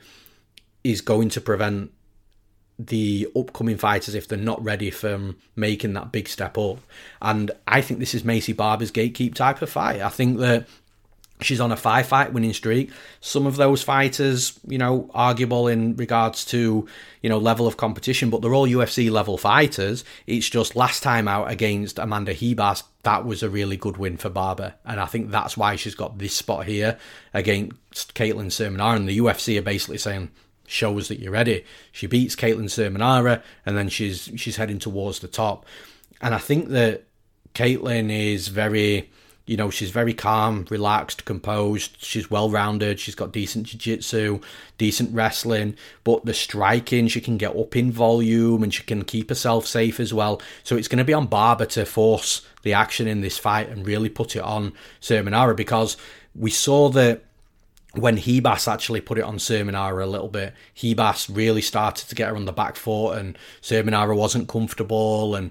is going to prevent the upcoming fighters, if they're not ready, from making that big step up. And I think this is Maycee Barber's gatekeep type of fight. I think that she's on a 5-fight winning streak. Some of those fighters, arguable in regards to, level of competition, but they're all UFC level fighters. It's just last time out against Amanda Ribas, that was a really good win for Barber. And I think that's why she's got this spot here against Caitlin Sermonara. And the UFC are basically saying, show us that you're ready. She beats Caitlin Sermonara and then she's heading towards the top. And I think that Caitlin is very, she's very calm, relaxed, composed. She's well-rounded. She's got decent jiu-jitsu, decent wrestling, but the striking, she can get up in volume and she can keep herself safe as well. So it's going to be on Barber to force the action in this fight and really put it on Sermonara, because we saw that when Ribas actually put it on Sermonara a little bit, Ribas really started to get her on the back foot and Sermonara wasn't comfortable, and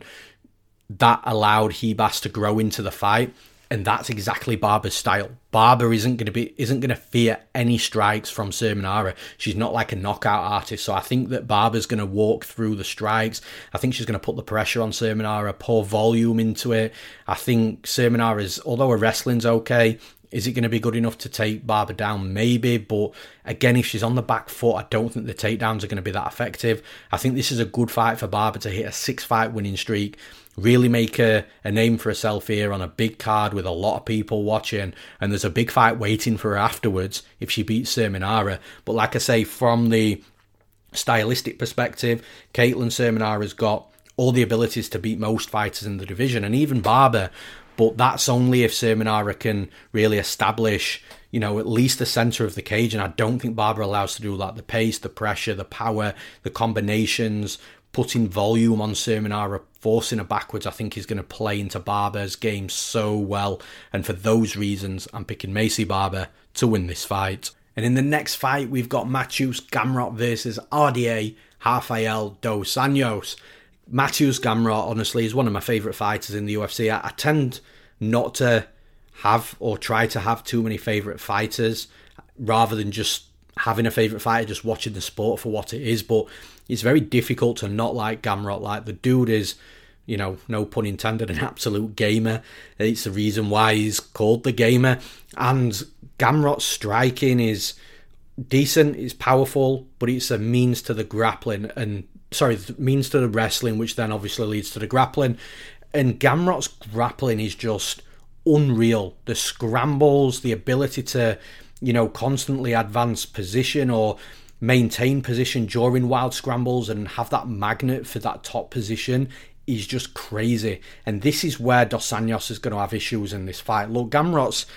that allowed Ribas to grow into the fight. And that's exactly Barber's style. Barber isn't going to fear any strikes from Sermonara. She's not like a knockout artist. So I think that Barber's going to walk through the strikes. I think she's going to put the pressure on Sermonara, pour volume into it. I think Sermonara's, although her wrestling's okay, is it going to be good enough to take Barber down? Maybe, but again, if she's on the back foot, I don't think the takedowns are going to be that effective. I think this is a good fight for Barber to hit a 6-fight winning streak, really make a name for herself here on a big card with a lot of people watching, and there's a big fight waiting for her afterwards if she beats Sermonara. But like I say, from the stylistic perspective, Caitlin Sermonara's got all the abilities to beat most fighters in the division, and even Barber. But that's only if Sermonara can really establish, at least the centre of the cage. And I don't think Barber allows to do that. The pace, the pressure, the power, the combinations, putting volume on Sermonara, forcing her backwards, I think is going to play into Barber's game so well. And for those reasons, I'm picking Maycee Barber to win this fight. And in the next fight, we've got Mateusz Gamrot versus RDA Rafael dos Anjos. Mateusz Gamrot, honestly, is one of my favourite fighters in the UFC. I tend not to have or try to have too many favourite fighters rather than just having a favourite fighter, just watching the sport for what it is. But it's very difficult to not like Gamrot. Like, the dude is, you know, no pun intended, an absolute gamer. It's the reason why he's called the gamer. And Gamrot's striking is decent, it's powerful, but it's a means to the grappling means to the wrestling, which then obviously leads to the grappling. And Gamrot's grappling is just unreal. The scrambles, the ability to, you know, constantly advance position or maintain position during wild scrambles and have that magnet for that top position is just crazy. And this is where Dos Anjos is going to have issues in this fight. Look, Gamrot's,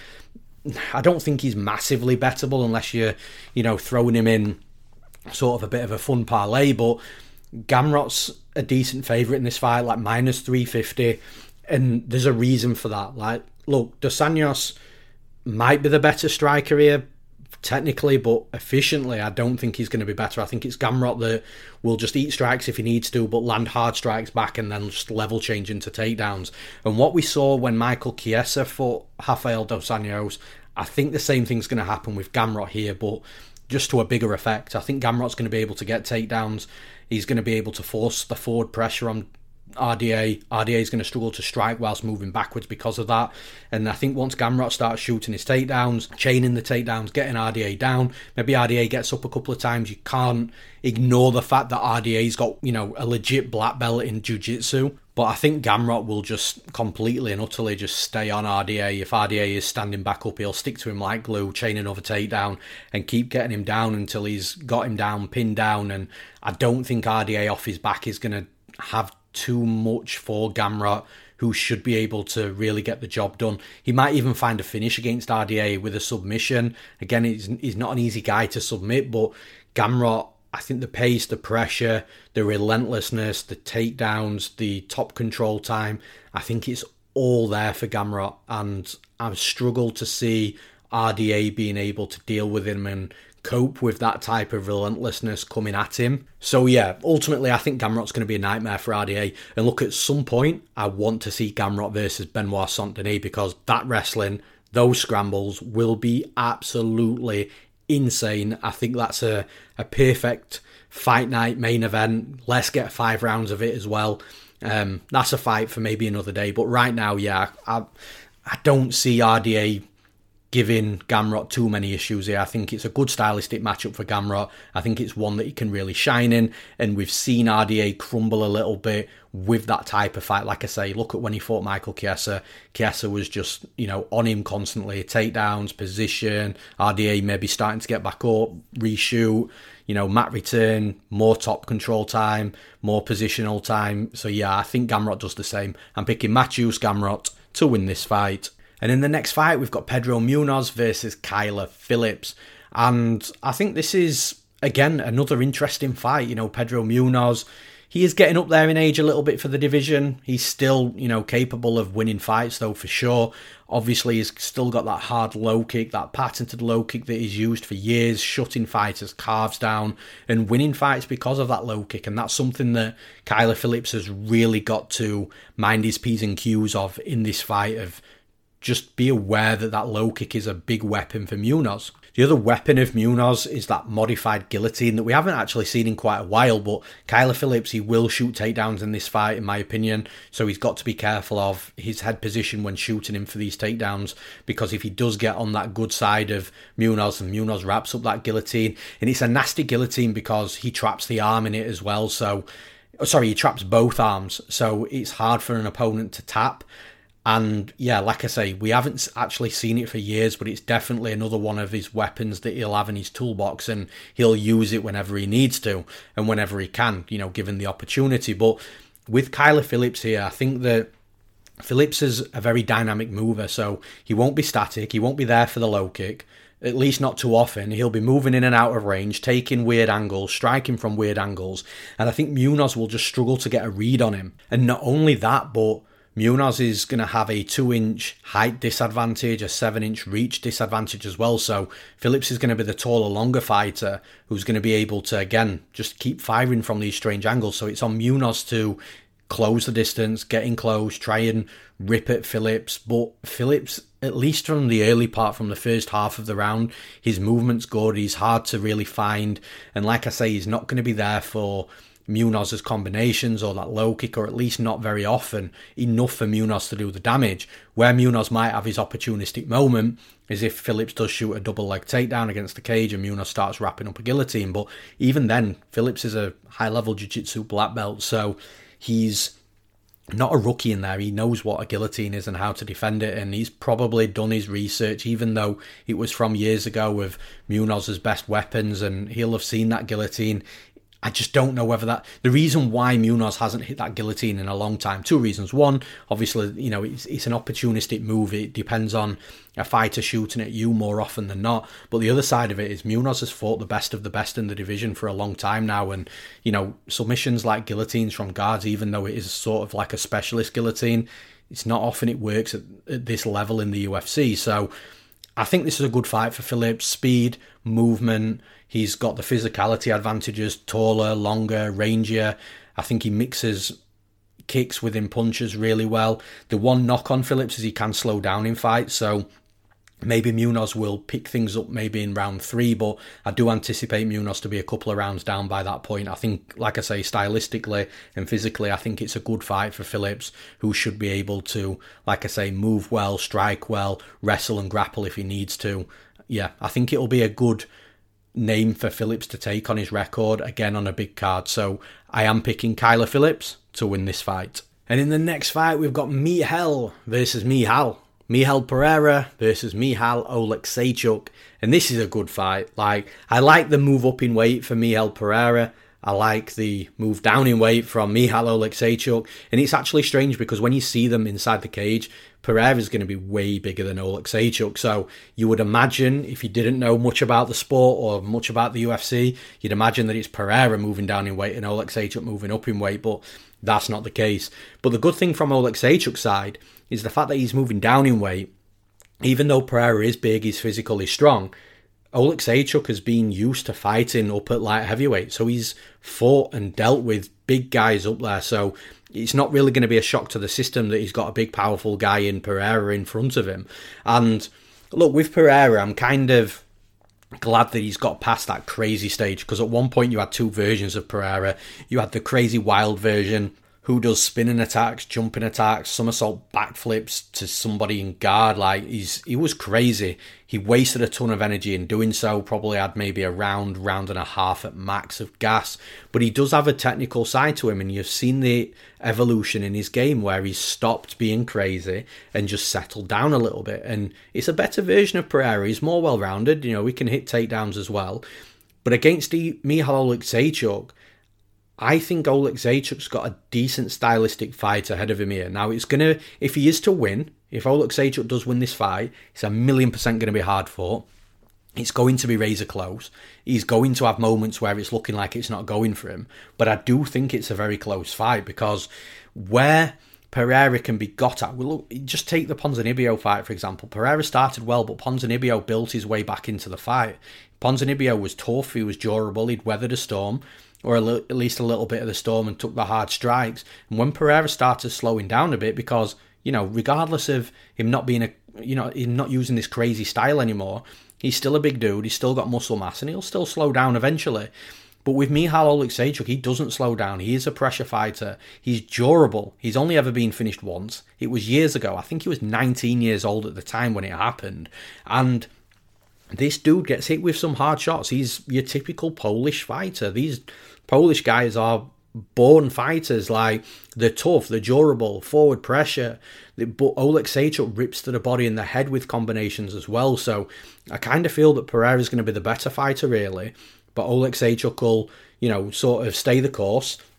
I don't think he's massively bettable unless you're, you know, throwing him in sort of a bit of a fun parlay, but Gamrot's a decent favourite in this fight, like minus 350, and there's a reason for that. Like, look, Dos Anjos might be the better striker here, technically, but efficiently, I don't think he's going to be better. I think it's Gamrot that will just eat strikes if he needs to, but land hard strikes back and then just level change into takedowns. And what we saw when Michael Chiesa fought Rafael dos Anjos, I think the same thing's going to happen with Gamrot here, but just to a bigger effect. I think Gamrot's going to be able to get takedowns. He's going to be able to force the forward pressure on RDA. RDA is going to struggle to strike whilst moving backwards because of that. And I think once Gamrot starts shooting his takedowns, chaining the takedowns, getting RDA down, maybe RDA gets up a couple of times, you can't ignore the fact that RDA's got, you know, a legit black belt in jiu-jitsu. But I think Gamrot will just completely and utterly just stay on RDA. If RDA is standing back up, he'll stick to him like glue, chain another takedown, and keep getting him down until he's got him down, pinned down. And I don't think RDA off his back is going to have too much for Gamrot, who should be able to really get the job done. He might even find a finish against RDA with a submission. Again, he's not an easy guy to submit, but Gamrot, I think the pace, the pressure, the relentlessness, the takedowns, the top control time, I think it's all there for Gamrot. And I've struggled to see RDA being able to deal with him and cope with that type of relentlessness coming at him. So yeah, ultimately I think Gamrot's going to be a nightmare for RDA. And look, at some point I want to see Gamrot versus Benoit Saint-Denis, because that wrestling, those scrambles will be absolutely insane. I think that's a perfect fight night main event. Let's get 5 rounds of it as well. That's a fight for maybe another day, but right now, yeah, I don't see RDA giving Gamrot too many issues here. I think it's a good stylistic matchup for Gamrot. I think it's one that he can really shine in, and we've seen RDA crumble a little bit with that type of fight. Like I say, look at when he fought Michael Chiesa. Chiesa was just, you know, on him constantly. Takedowns, position, RDA maybe starting to get back up, reshoot, you know, mat return, more top control time, more positional time. So yeah, I think Gamrot does the same. I'm picking Mateusz Gamrot to win this fight. And in the next fight, we've got Pedro Munoz versus Kyler Phillips. And I think this is, again, another interesting fight. You know, Pedro Munoz, he is getting up there in age a little bit for the division. He's still, you know, capable of winning fights, though, for sure. Obviously, he's still got that hard low kick, that patented low kick that he's used for years, shutting fighters' calves down and winning fights because of that low kick. And that's something that Kyler Phillips has really got to mind his P's and Q's of in this fight, of just be aware that that low kick is a big weapon for Munoz. The other weapon of Munoz is that modified guillotine that we haven't actually seen in quite a while, but Kyler Phillips, he will shoot takedowns in this fight, in my opinion, so he's got to be careful of his head position when shooting him for these takedowns, because if he does get on that good side of Munoz and Munoz wraps up that guillotine, and it's a nasty guillotine because he traps the arm in it as well, he traps both arms, so it's hard for an opponent to tap. And yeah, like I say, we haven't actually seen it for years, but it's definitely another one of his weapons that he'll have in his toolbox, and he'll use it whenever he needs to and whenever he can, you know, given the opportunity. But with Kyler Phillips here, I think that Phillips is a very dynamic mover, so he won't be static, he won't be there for the low kick, at least not too often. He'll be moving in and out of range, taking weird angles, striking from weird angles, and I think Munoz will just struggle to get a read on him. And not only that, but Munoz is going to have a 2-inch height disadvantage, a 7-inch reach disadvantage as well. So Phillips is going to be the taller, longer fighter who's going to be able to, again, just keep firing from these strange angles. So it's on Munoz to close the distance, get in close, try and rip at Phillips. But Phillips, at least from the early part, from the first half of the round, his movement's good. He's hard to really find. And like I say, he's not going to be there for Munoz's combinations or that low kick, or at least not very often enough for Munoz to do the damage. Where Munoz might have his opportunistic moment is if Phillips does shoot a double leg takedown against the cage and Munoz starts wrapping up a guillotine. But even then, Phillips is a high-level jiu-jitsu black belt, so he's not a rookie in there. He knows what a guillotine is and how to defend it, and he's probably done his research, even though it was from years ago with Munoz's best weapons, and he'll have seen that guillotine. I just don't know whether that... The reason why Munoz hasn't hit that guillotine in a long time, two reasons. One, obviously, you know, it's an opportunistic move. It depends on a fighter shooting at you more often than not. But the other side of it is Munoz has fought the best in the division for a long time now. And, you know, submissions like guillotines from guards, even though it is sort of like a specialist guillotine, it's not often it works at this level in the UFC. So I think this is a good fight for Phillips. Speed, movement... He's got the physicality advantages, taller, longer, rangier. I think he mixes kicks within punches really well. The one knock on Phillips is he can slow down in fights, so maybe Munoz will pick things up maybe in round 3, but I do anticipate Munoz to be a couple of rounds down by that point. I think, like I say, stylistically and physically, I think it's a good fight for Phillips, who should be able to, like I say, move well, strike well, wrestle and grapple if he needs to. Yeah, I think it'll be a good name for Phillips to take on his record, again on a big card. So I am picking Kyler Phillips to win this fight. And in the next fight, we've got Michal versus Michal. Michal Pereira versus Michal Oleksiejczuk. And this is a good fight. I like the move up in weight for Michal Pereira. I like the move down in weight from Michal Oleksiejczuk. And it's actually strange because when you see them inside the cage, Pereira is going to be way bigger than Oleksiejczuk. So you would imagine, if you didn't know much about the sport or much about the UFC, you'd imagine that it's Pereira moving down in weight and Oleksiejczuk moving up in weight, but that's not the case. But the good thing from Oleksiejczuk's side is the fact that he's moving down in weight. Even though Pereira is big, he's physically strong, Oleksiejczuk has been used to fighting up at light heavyweight, so he's fought and dealt with big guys up there, so it's not really going to be a shock to the system that he's got a big powerful guy in Pereira in front of him. And look, with Pereira, I'm kind of glad that he's got past that crazy stage, because at one point you had two versions of Pereira. You had the crazy wild version who does spinning attacks, jumping attacks, somersault backflips to somebody in guard. He was crazy. He wasted a ton of energy in doing so, probably had maybe a round and a half at max of gas. But he does have a technical side to him, and you've seen the evolution in his game where he's stopped being crazy and just settled down a little bit. And it's a better version of Pereira. He's more well-rounded. You know, he can hit takedowns as well. But against Michal Oleksiejczuk, I think Oleksiejczuk's got a decent stylistic fight ahead of him here. Now, it's going to, if he is to win, if Oleksiejczuk does win this fight, it's 1,000,000% going to be hard fought. It's going to be razor close. He's going to have moments where it's looking like it's not going for him. But I do think it's a very close fight, because where Pereira can be got at, well, look, just take the Ponzinibbio fight, for example. Pereira started well, but Ponzinibbio built his way back into the fight. Ponzinibbio was tough, he was durable, he'd weathered a storm, or at least a little bit of the storm, and took the hard strikes. And when Pereira started slowing down a bit, because, you know, regardless of him not being him not using this crazy style anymore, he's still a big dude, he's still got muscle mass, and he'll still slow down eventually. But with Michal Oleksiejczuk, he doesn't slow down. He is a pressure fighter. He's durable. He's only ever been finished once. It was years ago. I think he was 19 years old at the time when it happened. And this dude gets hit with some hard shots. He's your typical Polish fighter. These Polish guys are born fighters. Like, they're tough, they're durable, forward pressure. But Oleksiejczuk rips to the body and the head with combinations as well. So I kind of feel that Pereira's going to be the better fighter, really. But Oleksiejczuk will, you know, sort of stay the course.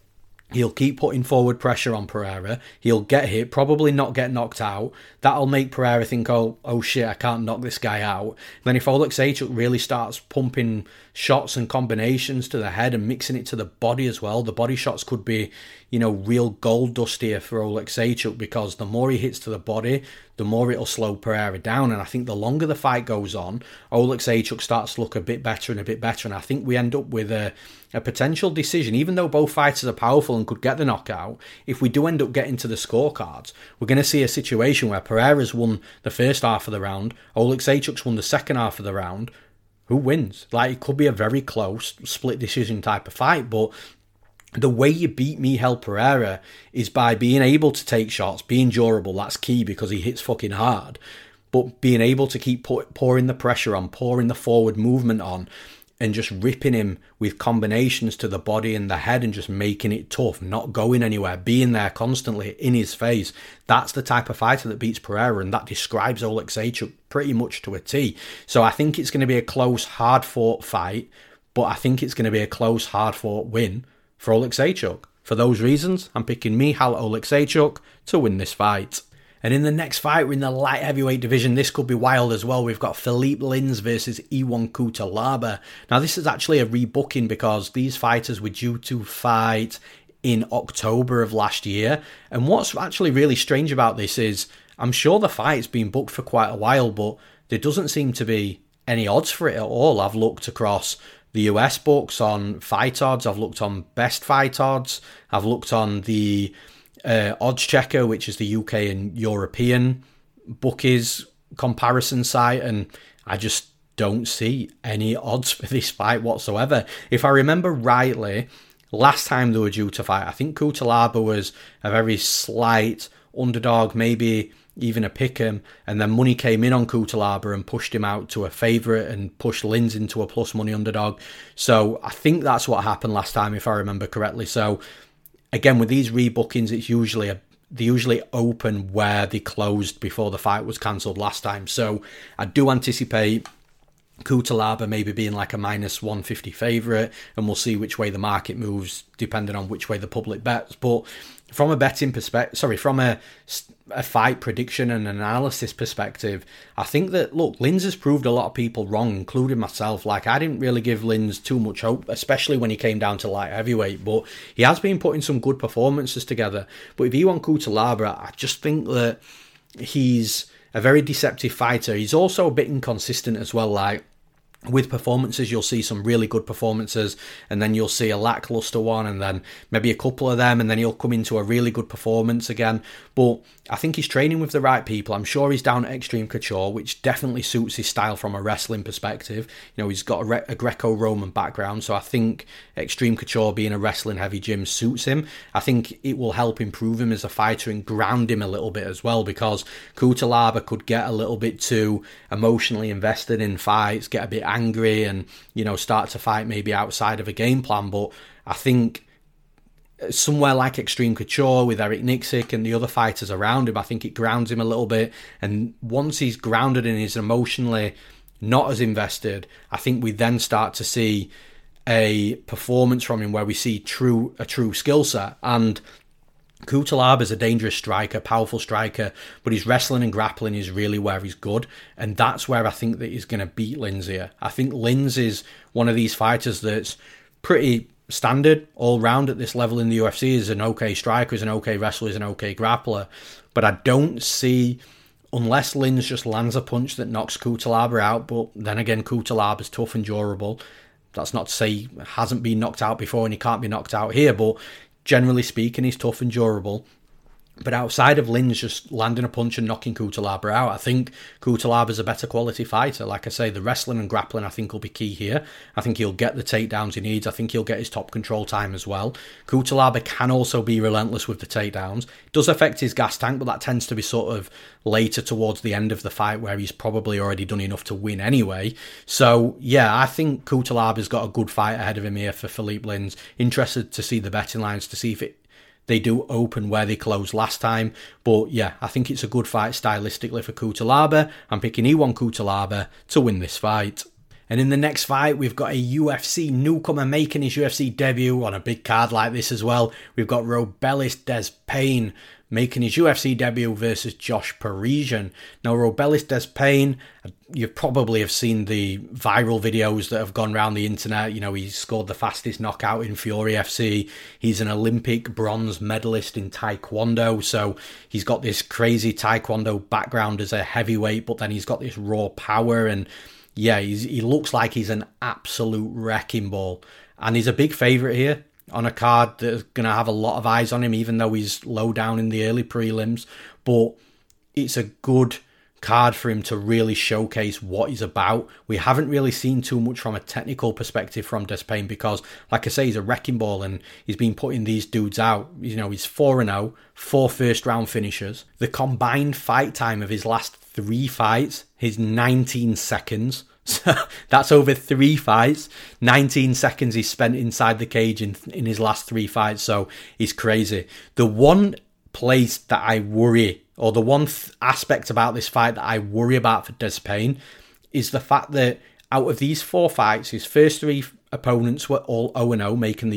He'll keep putting forward pressure on Pereira. He'll get hit, probably not get knocked out. That'll make Pereira think, oh shit, I can't knock this guy out. Then if Oleksiejczuk really starts pumping shots and combinations to the head and mixing it to the body as well, the body shots could be, real gold dust here for Oleksiejczuk, because the more he hits to the body, the more it'll slow Pereira down. And I think the longer the fight goes on, Oleksiejczuk starts to look a bit better. And I think we end up with a potential decision, even though both fighters are powerful and could get the knockout. If we do end up getting to the scorecards, we're going to see a situation where Pereira's won the first half of the round, Oleksiejczuk's won the second half of the round. Who wins? Like, it could be a very close split decision type of fight, but the way you beat Miguel Pereira is by being able to take shots, being durable. That's key, because he hits fucking hard. But being able to keep pouring the pressure on, pouring the forward movement on, and just ripping him with combinations to the body and the head and just making it tough, not going anywhere, being there constantly in his face. That's the type of fighter that beats Pereira, and that describes Oleksiejczuk pretty much to a T. So I think it's going to be a close, hard-fought fight, but I think it's going to be a close, hard-fought win for Oleksiejczuk. For those reasons, I'm picking Michal Oleksiejczuk to win this fight. And in the next fight, we're in the light heavyweight division. This could be wild as well. We've got Philippe Lins versus Ion Cutelaba. Now, this is actually a rebooking, because these fighters were due to fight in October of last year. And what's actually really strange about this is, I'm sure the fight's been booked for quite a while, but there doesn't seem to be any odds for it at all. I've looked across the US books on fight odds. I've looked on best fight odds. I've looked on the Odds Checker, which is the UK and European bookies comparison site, and I just don't see any odds for this fight whatsoever. If I remember rightly, last time they were due to fight, I think Cutelaba was a very slight underdog, maybe even a pick'em, and then money came in on Cutelaba and pushed him out to a favourite and pushed Lins into a plus money underdog. So I think that's what happened last time, if I remember correctly. So again, with these rebookings, it's they usually open where they closed before the fight was cancelled last time. So I do anticipate Cutelaba maybe being like a minus 150 favourite, and we'll see which way the market moves depending on which way the public bets. But from a betting perspective, from a fight prediction and analysis perspective, I think that, look, Lins has proved a lot of people wrong, including myself. Like, I didn't really give Lins too much hope, especially when he came down to light heavyweight, but he has been putting some good performances together. But if Ion Cutelaba, I just think that he's a very deceptive fighter. He's also a bit inconsistent as well. Like, with performances, you'll see some really good performances, and then you'll see a lackluster one, and then maybe a couple of them, and then he'll come into a really good performance again. But I think he's training with the right people. I'm sure he's down at Extreme Couture, which definitely suits his style from a wrestling perspective. He's got a Greco-Roman background, so I think Extreme Couture, being a wrestling heavy gym, suits him. I think it will help improve him as a fighter and ground him a little bit as well, because Cutelaba could get a little bit too emotionally invested in fights, get a bit angry, and start to fight maybe outside of a game plan. But I think somewhere like Extreme Couture with Eric Nixick and the other fighters around him, I think it grounds him a little bit. And once he's grounded and is emotionally not as invested, I think we then start to see a performance from him where we see a true skill set. And Cutelaba is a dangerous striker, powerful striker, but his wrestling and grappling is really where he's good, and that's where I think that he's going to beat Lins here. I think Lins is one of these fighters that's pretty standard all round at this level in the UFC. He's an okay striker, he's an okay wrestler, he's an okay grappler, but I don't see, unless Lins just lands a punch that knocks Cutelaba out. But then again, Cutelaba's tough and durable. That's not to say he hasn't been knocked out before and he can't be knocked out here, but generally speaking, he's tough and durable. But outside of Lins just landing a punch and knocking Cutelaba out, I think Cutelaba's a better quality fighter. Like I say, the wrestling and grappling I think will be key here. I think he'll get the takedowns he needs. I think he'll get his top control time as well. Cutelaba can also be relentless with the takedowns. It does affect his gas tank, but that tends to be sort of later towards the end of the fight, where he's probably already done enough to win anyway. So yeah, I think Cutelaba's got a good fight ahead of him here for Philippe Lins. Interested to see the betting lines to see if they do open where they closed last time. But yeah, I think it's a good fight stylistically for Cutelaba. I'm picking Ion Cutelaba to win this fight. And in the next fight, we've got a UFC newcomer making his UFC debut on a big card like this as well. We've got Robelis Despayne making his UFC debut versus Josh Parisian. Now, Robelis Despayne, you probably have seen the viral videos that have gone around the internet. You know, he scored the fastest knockout in Fury FC. He's an Olympic bronze medalist in Taekwondo. So he's got this crazy Taekwondo background as a heavyweight, but then he's got this raw power. And yeah, he looks like he's an absolute wrecking ball. And he's a big favourite here on a card that's going to have a lot of eyes on him, even though he's low down in the early prelims. But it's a good card for him to really showcase what he's about. We haven't really seen too much from a technical perspective from Despayne because, like I say, he's a wrecking ball and he's been putting these dudes out. You know, he's 4-0, 4 first-round finishers. The combined fight time of his last 3 fights is 19 seconds. So that's over 3 fights. 19 seconds he's spent inside the cage in his last 3 fights. So he's crazy. The one place that I worry, or the one aspect about this fight that I worry about for Despayne, is the fact that out of these 4 fights, his first 3 opponents were all 0-0, making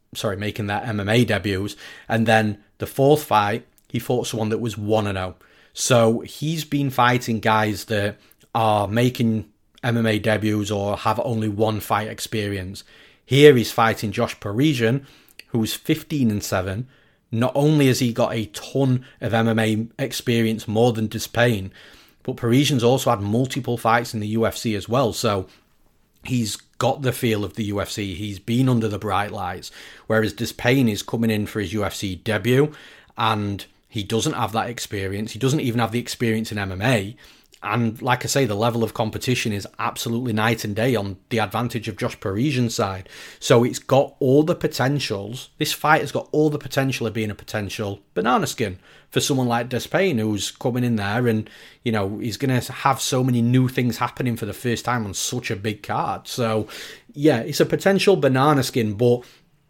their MMA debuts, and then the 4th fight he fought someone that was 1-0. So he's been fighting guys that are making MMA debuts or have only 1 fight experience. Here he's fighting Josh Parisian, who's 15-7. Not only has he got a ton of MMA experience, more than Despayne, but Parisian's also had multiple fights in the UFC as well. So he's got the feel of the UFC. He's been under the bright lights. Whereas Despayne is coming in for his UFC debut and he doesn't have that experience. He doesn't even have the experience in MMA. And like I say, the level of competition is absolutely night and day on the advantage of Josh Parisian's side. So it's got all the potentials. This fight has got all the potential of being a potential banana skin for someone like Despayne, who's coming in there and, you know, he's going to have so many new things happening for the first time on such a big card. So, yeah, it's a potential banana skin, but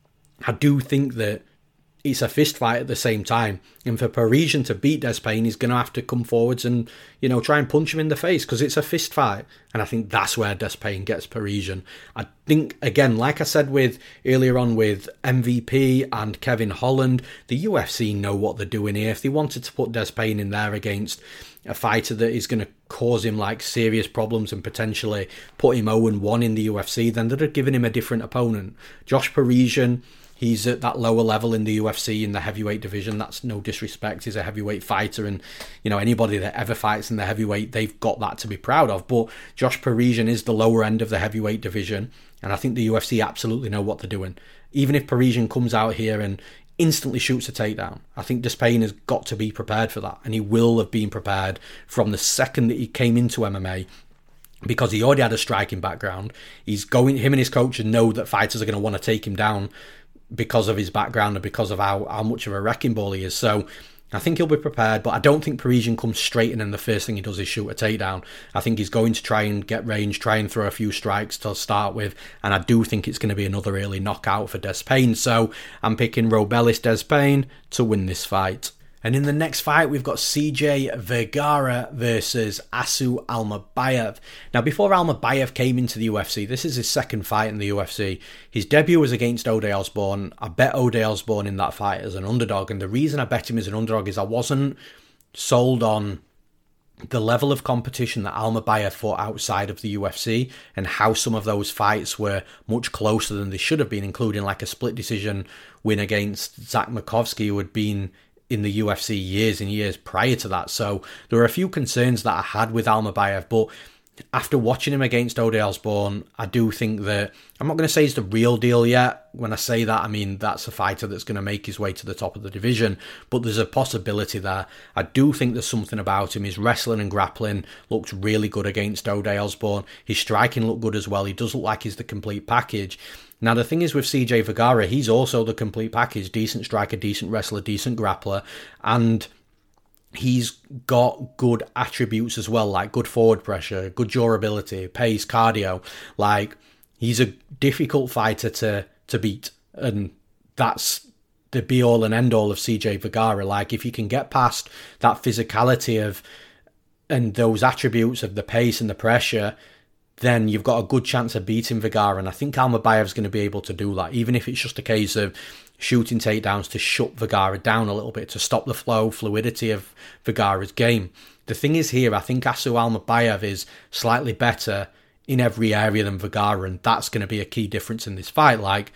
I do think that it's a fist fight at the same time. And for Parisian to beat Despayne, he's going to have to come forwards and, you know, try and punch him in the face because it's a fist fight. And I think that's where Despayne gets Parisian. I think, again, like I said earlier on with MVP and Kevin Holland, the UFC know what they're doing here. If they wanted to put Despayne in there against a fighter that is going to cause him like serious problems and potentially put him 0-1 in the UFC, then they'd have given him a different opponent. Josh Parisian, he's at that lower level in the UFC in the heavyweight division. That's no disrespect. He's a heavyweight fighter and, you know, anybody that ever fights in the heavyweight, they've got that to be proud of. But Josh Parisian is the lower end of the heavyweight division. And I think the UFC absolutely know what they're doing. Even if Parisian comes out here and instantly shoots a takedown, I think Despayne has got to be prepared for that. And he will have been prepared from the second that he came into MMA, because he already had a striking background. Him and his coach know that fighters are going to want to take him down because of his background and because of how much of a wrecking ball he is. So I think he'll be prepared, but I don't think Parisian comes straight in and the first thing he does is shoot a takedown. I think he's going to try and get range, try and throw a few strikes to start with, and I do think it's going to be another early knockout for Despayne. So I'm picking Robelis Despayne to win this fight. And in the next fight, we've got CJ Vergara versus Asu Almabayev. Now, before Almabayev came into the UFC, this is his second fight in the UFC. His debut was against Ode Osborne. I bet Ode Osborne in that fight as an underdog. And the reason I bet him as an underdog is I wasn't sold on the level of competition that Almabayev fought outside of the UFC and how some of those fights were much closer than they should have been, including like a split decision win against Zach Makovsky, who had been in the UFC years and years prior to that. So there were a few concerns that I had with Almabayev, but after watching him against Ode Osborne, I do think that, I'm not going to say he's the real deal yet. When I say that, I mean that's a fighter that's going to make his way to the top of the division, but there's a possibility there. I do think there's something about him. His wrestling and grappling looks really good against Ode Osborne. His striking looked good as well. He does look like he's the complete package. Now, the thing is with CJ Vergara, he's also the complete package. Decent striker, decent wrestler, decent grappler, and he's got good attributes as well, like good forward pressure, good durability, pace, cardio. Like, he's a difficult fighter to beat, and that's the be-all and end-all of CJ Vergara. Like, if you can get past that physicality of and those attributes of the pace and the pressure, then you've got a good chance of beating Vergara. And I think Almabayev's going to be able to do that, even if it's just a case of shooting takedowns to shut Vergara down a little bit, to stop the fluidity of Vergara's game. The thing is here, I think Asu Almabayev is slightly better in every area than Vergara, and that's going to be a key difference in this fight. Like,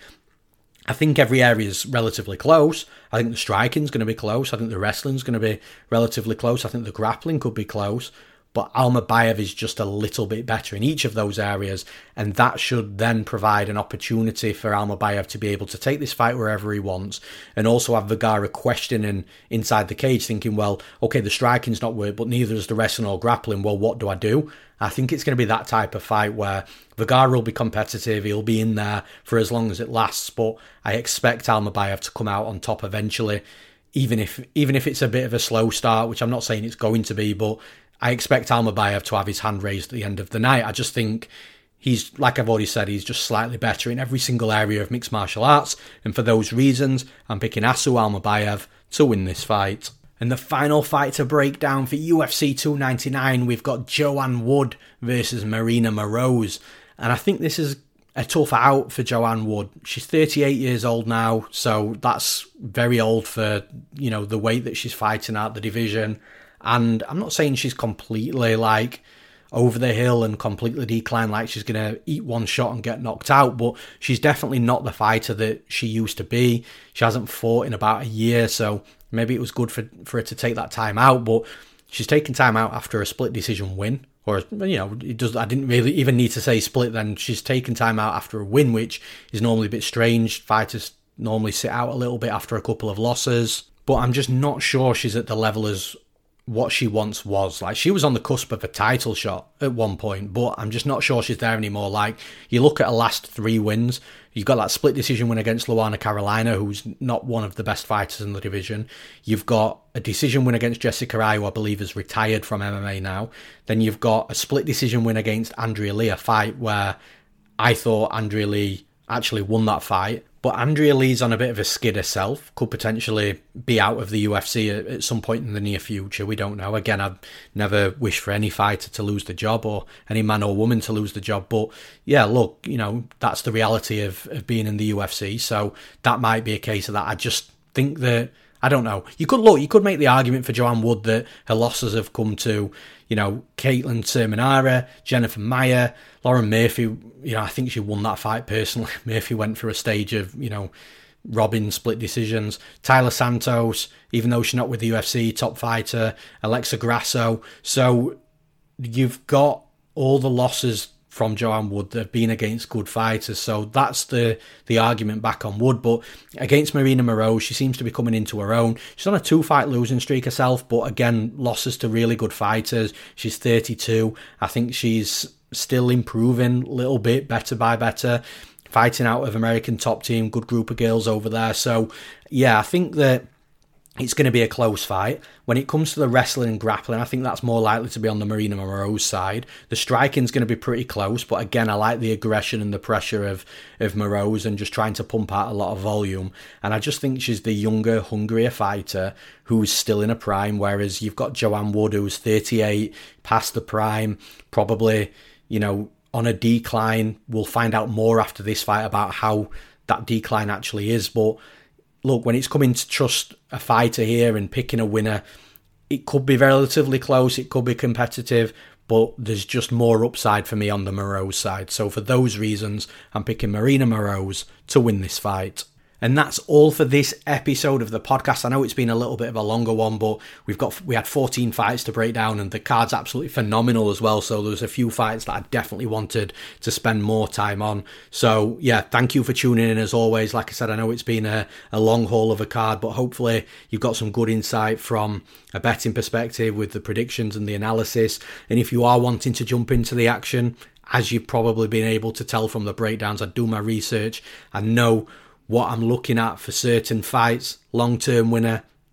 I think every area is relatively close. I think the striking's going to be close. I think the wrestling's going to be relatively close. I think the grappling could be close. But Almabayev is just a little bit better in each of those areas, and that should then provide an opportunity for Almabayev to be able to take this fight wherever he wants, and also have Vergara questioning inside the cage, thinking, well, okay, the striking's not worked, but neither is the wrestling or grappling. Well, what do I do? I think it's going to be that type of fight where Vergara will be competitive, he'll be in there for as long as it lasts, but I expect Almabayev to come out on top eventually, even if it's a bit of a slow start, which I'm not saying it's going to be, but I expect Almabayev to have his hand raised at the end of the night. I just think he's, like I've already said, he's just slightly better in every single area of mixed martial arts, and for those reasons, I'm picking Asu Almabayev to win this fight. And the final fight to break down for UFC 299, we've got Joanne Wood versus Marina Moroz. And I think this is a tough out for Joanne Wood. She's 38 years old now, so that's very old for, you know, the weight that she's fighting at, the division. And I'm not saying she's completely like over the hill and completely declined, like she's going to eat one shot and get knocked out, but she's definitely not the fighter that she used to be. She hasn't fought in about a year, so maybe it was good for her to take that time out, but she's taken time out after a split decision win. Or, you know, I didn't really even need to say split then. She's taken time out after a win, which is normally a bit strange. Fighters normally sit out a little bit after a couple of losses. But I'm just not sure she's at the level as what she once was. Like, she was on the cusp of a title shot at one point, but I'm just not sure she's there anymore. Like, you look at her last 3 wins, you've got that split decision win against Luana Carolina, who's not one of the best fighters in the division. You've got a decision win against Jessica Eye, who I believe is retired from MMA now. Then you've got a split decision win against Andrea Lee, a fight where I thought Andrea Lee actually won that fight. But Andrea Lee's on a bit of a skid herself, could potentially be out of the UFC at some point in the near future. We don't know. Again, I'd never wish for any fighter to lose the job or any man or woman to lose the job. But yeah, look, you know, that's the reality of being in the UFC. So that might be a case of that. I just think that, I don't know. You could make the argument for Joanne Wood that her losses have come to, you know, Caitlin Sermonara, Jennifer Maia, Lauren Murphy. You know, I think she won that fight personally. Murphy went through a stage of, you know, robbing split decisions. Tyler Santos, even though she's not with the UFC, top fighter. Alexa Grasso. So you've got all the losses from Joanne Wood that have been against good fighters. So that's the argument back on Wood. But against Marina Moroz, she seems to be coming into her own. She's on a 2-fight losing streak herself, but again, losses to really good fighters. She's 32. I think she's still improving a little bit, better by better. Fighting out of American Top Team, good group of girls over there. So yeah, I think that it's going to be a close fight. When it comes to the wrestling and grappling, I think that's more likely to be on the Marina Moroz side. The striking's going to be pretty close, but again, I like the aggression and the pressure of Moroz and just trying to pump out a lot of volume. And I just think she's the younger, hungrier fighter who's still in a prime, whereas you've got Joanne Wood, who's 38, past the prime, probably, you know, on a decline. We'll find out more after this fight about how that decline actually is, but look, when it's coming to trust a fighter here and picking a winner, it could be relatively close, it could be competitive, but there's just more upside for me on the Moroz side. So for those reasons, I'm picking Marina Moroz to win this fight. And that's all for this episode of the podcast. I know it's been a little bit of a longer one, but we had 14 fights to break down, and the card's absolutely phenomenal as well. So there's a few fights that I definitely wanted to spend more time on. So yeah, thank you for tuning in as always. Like I said, I know it's been a long haul of a card, but hopefully you've got some good insight from a betting perspective with the predictions and the analysis. And if you are wanting to jump into the action, as you've probably been able to tell from the breakdowns, I do my research. I know what I'm looking at for certain fights, long-term winner,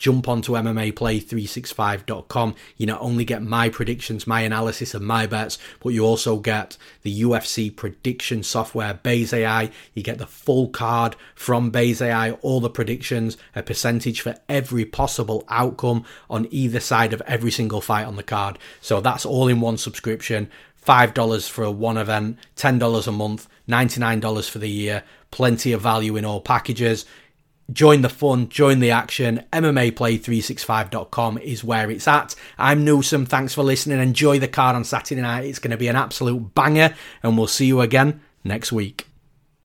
jump onto MMAplay365.com. You not only get my predictions, my analysis and my bets, but you also get the UFC prediction software Base AI. You get the full card from Base AI, all the predictions, a percentage for every possible outcome on either side of every single fight on the card. So that's all in one subscription. $5 for one event, $10 a month, $99 for the year. Plenty of value in all packages. Join the fun, join the action. MMAplay365.com is where it's at. I'm Newsome. Thanks for listening. Enjoy the card on Saturday night. It's going to be an absolute banger, and we'll see you again next week.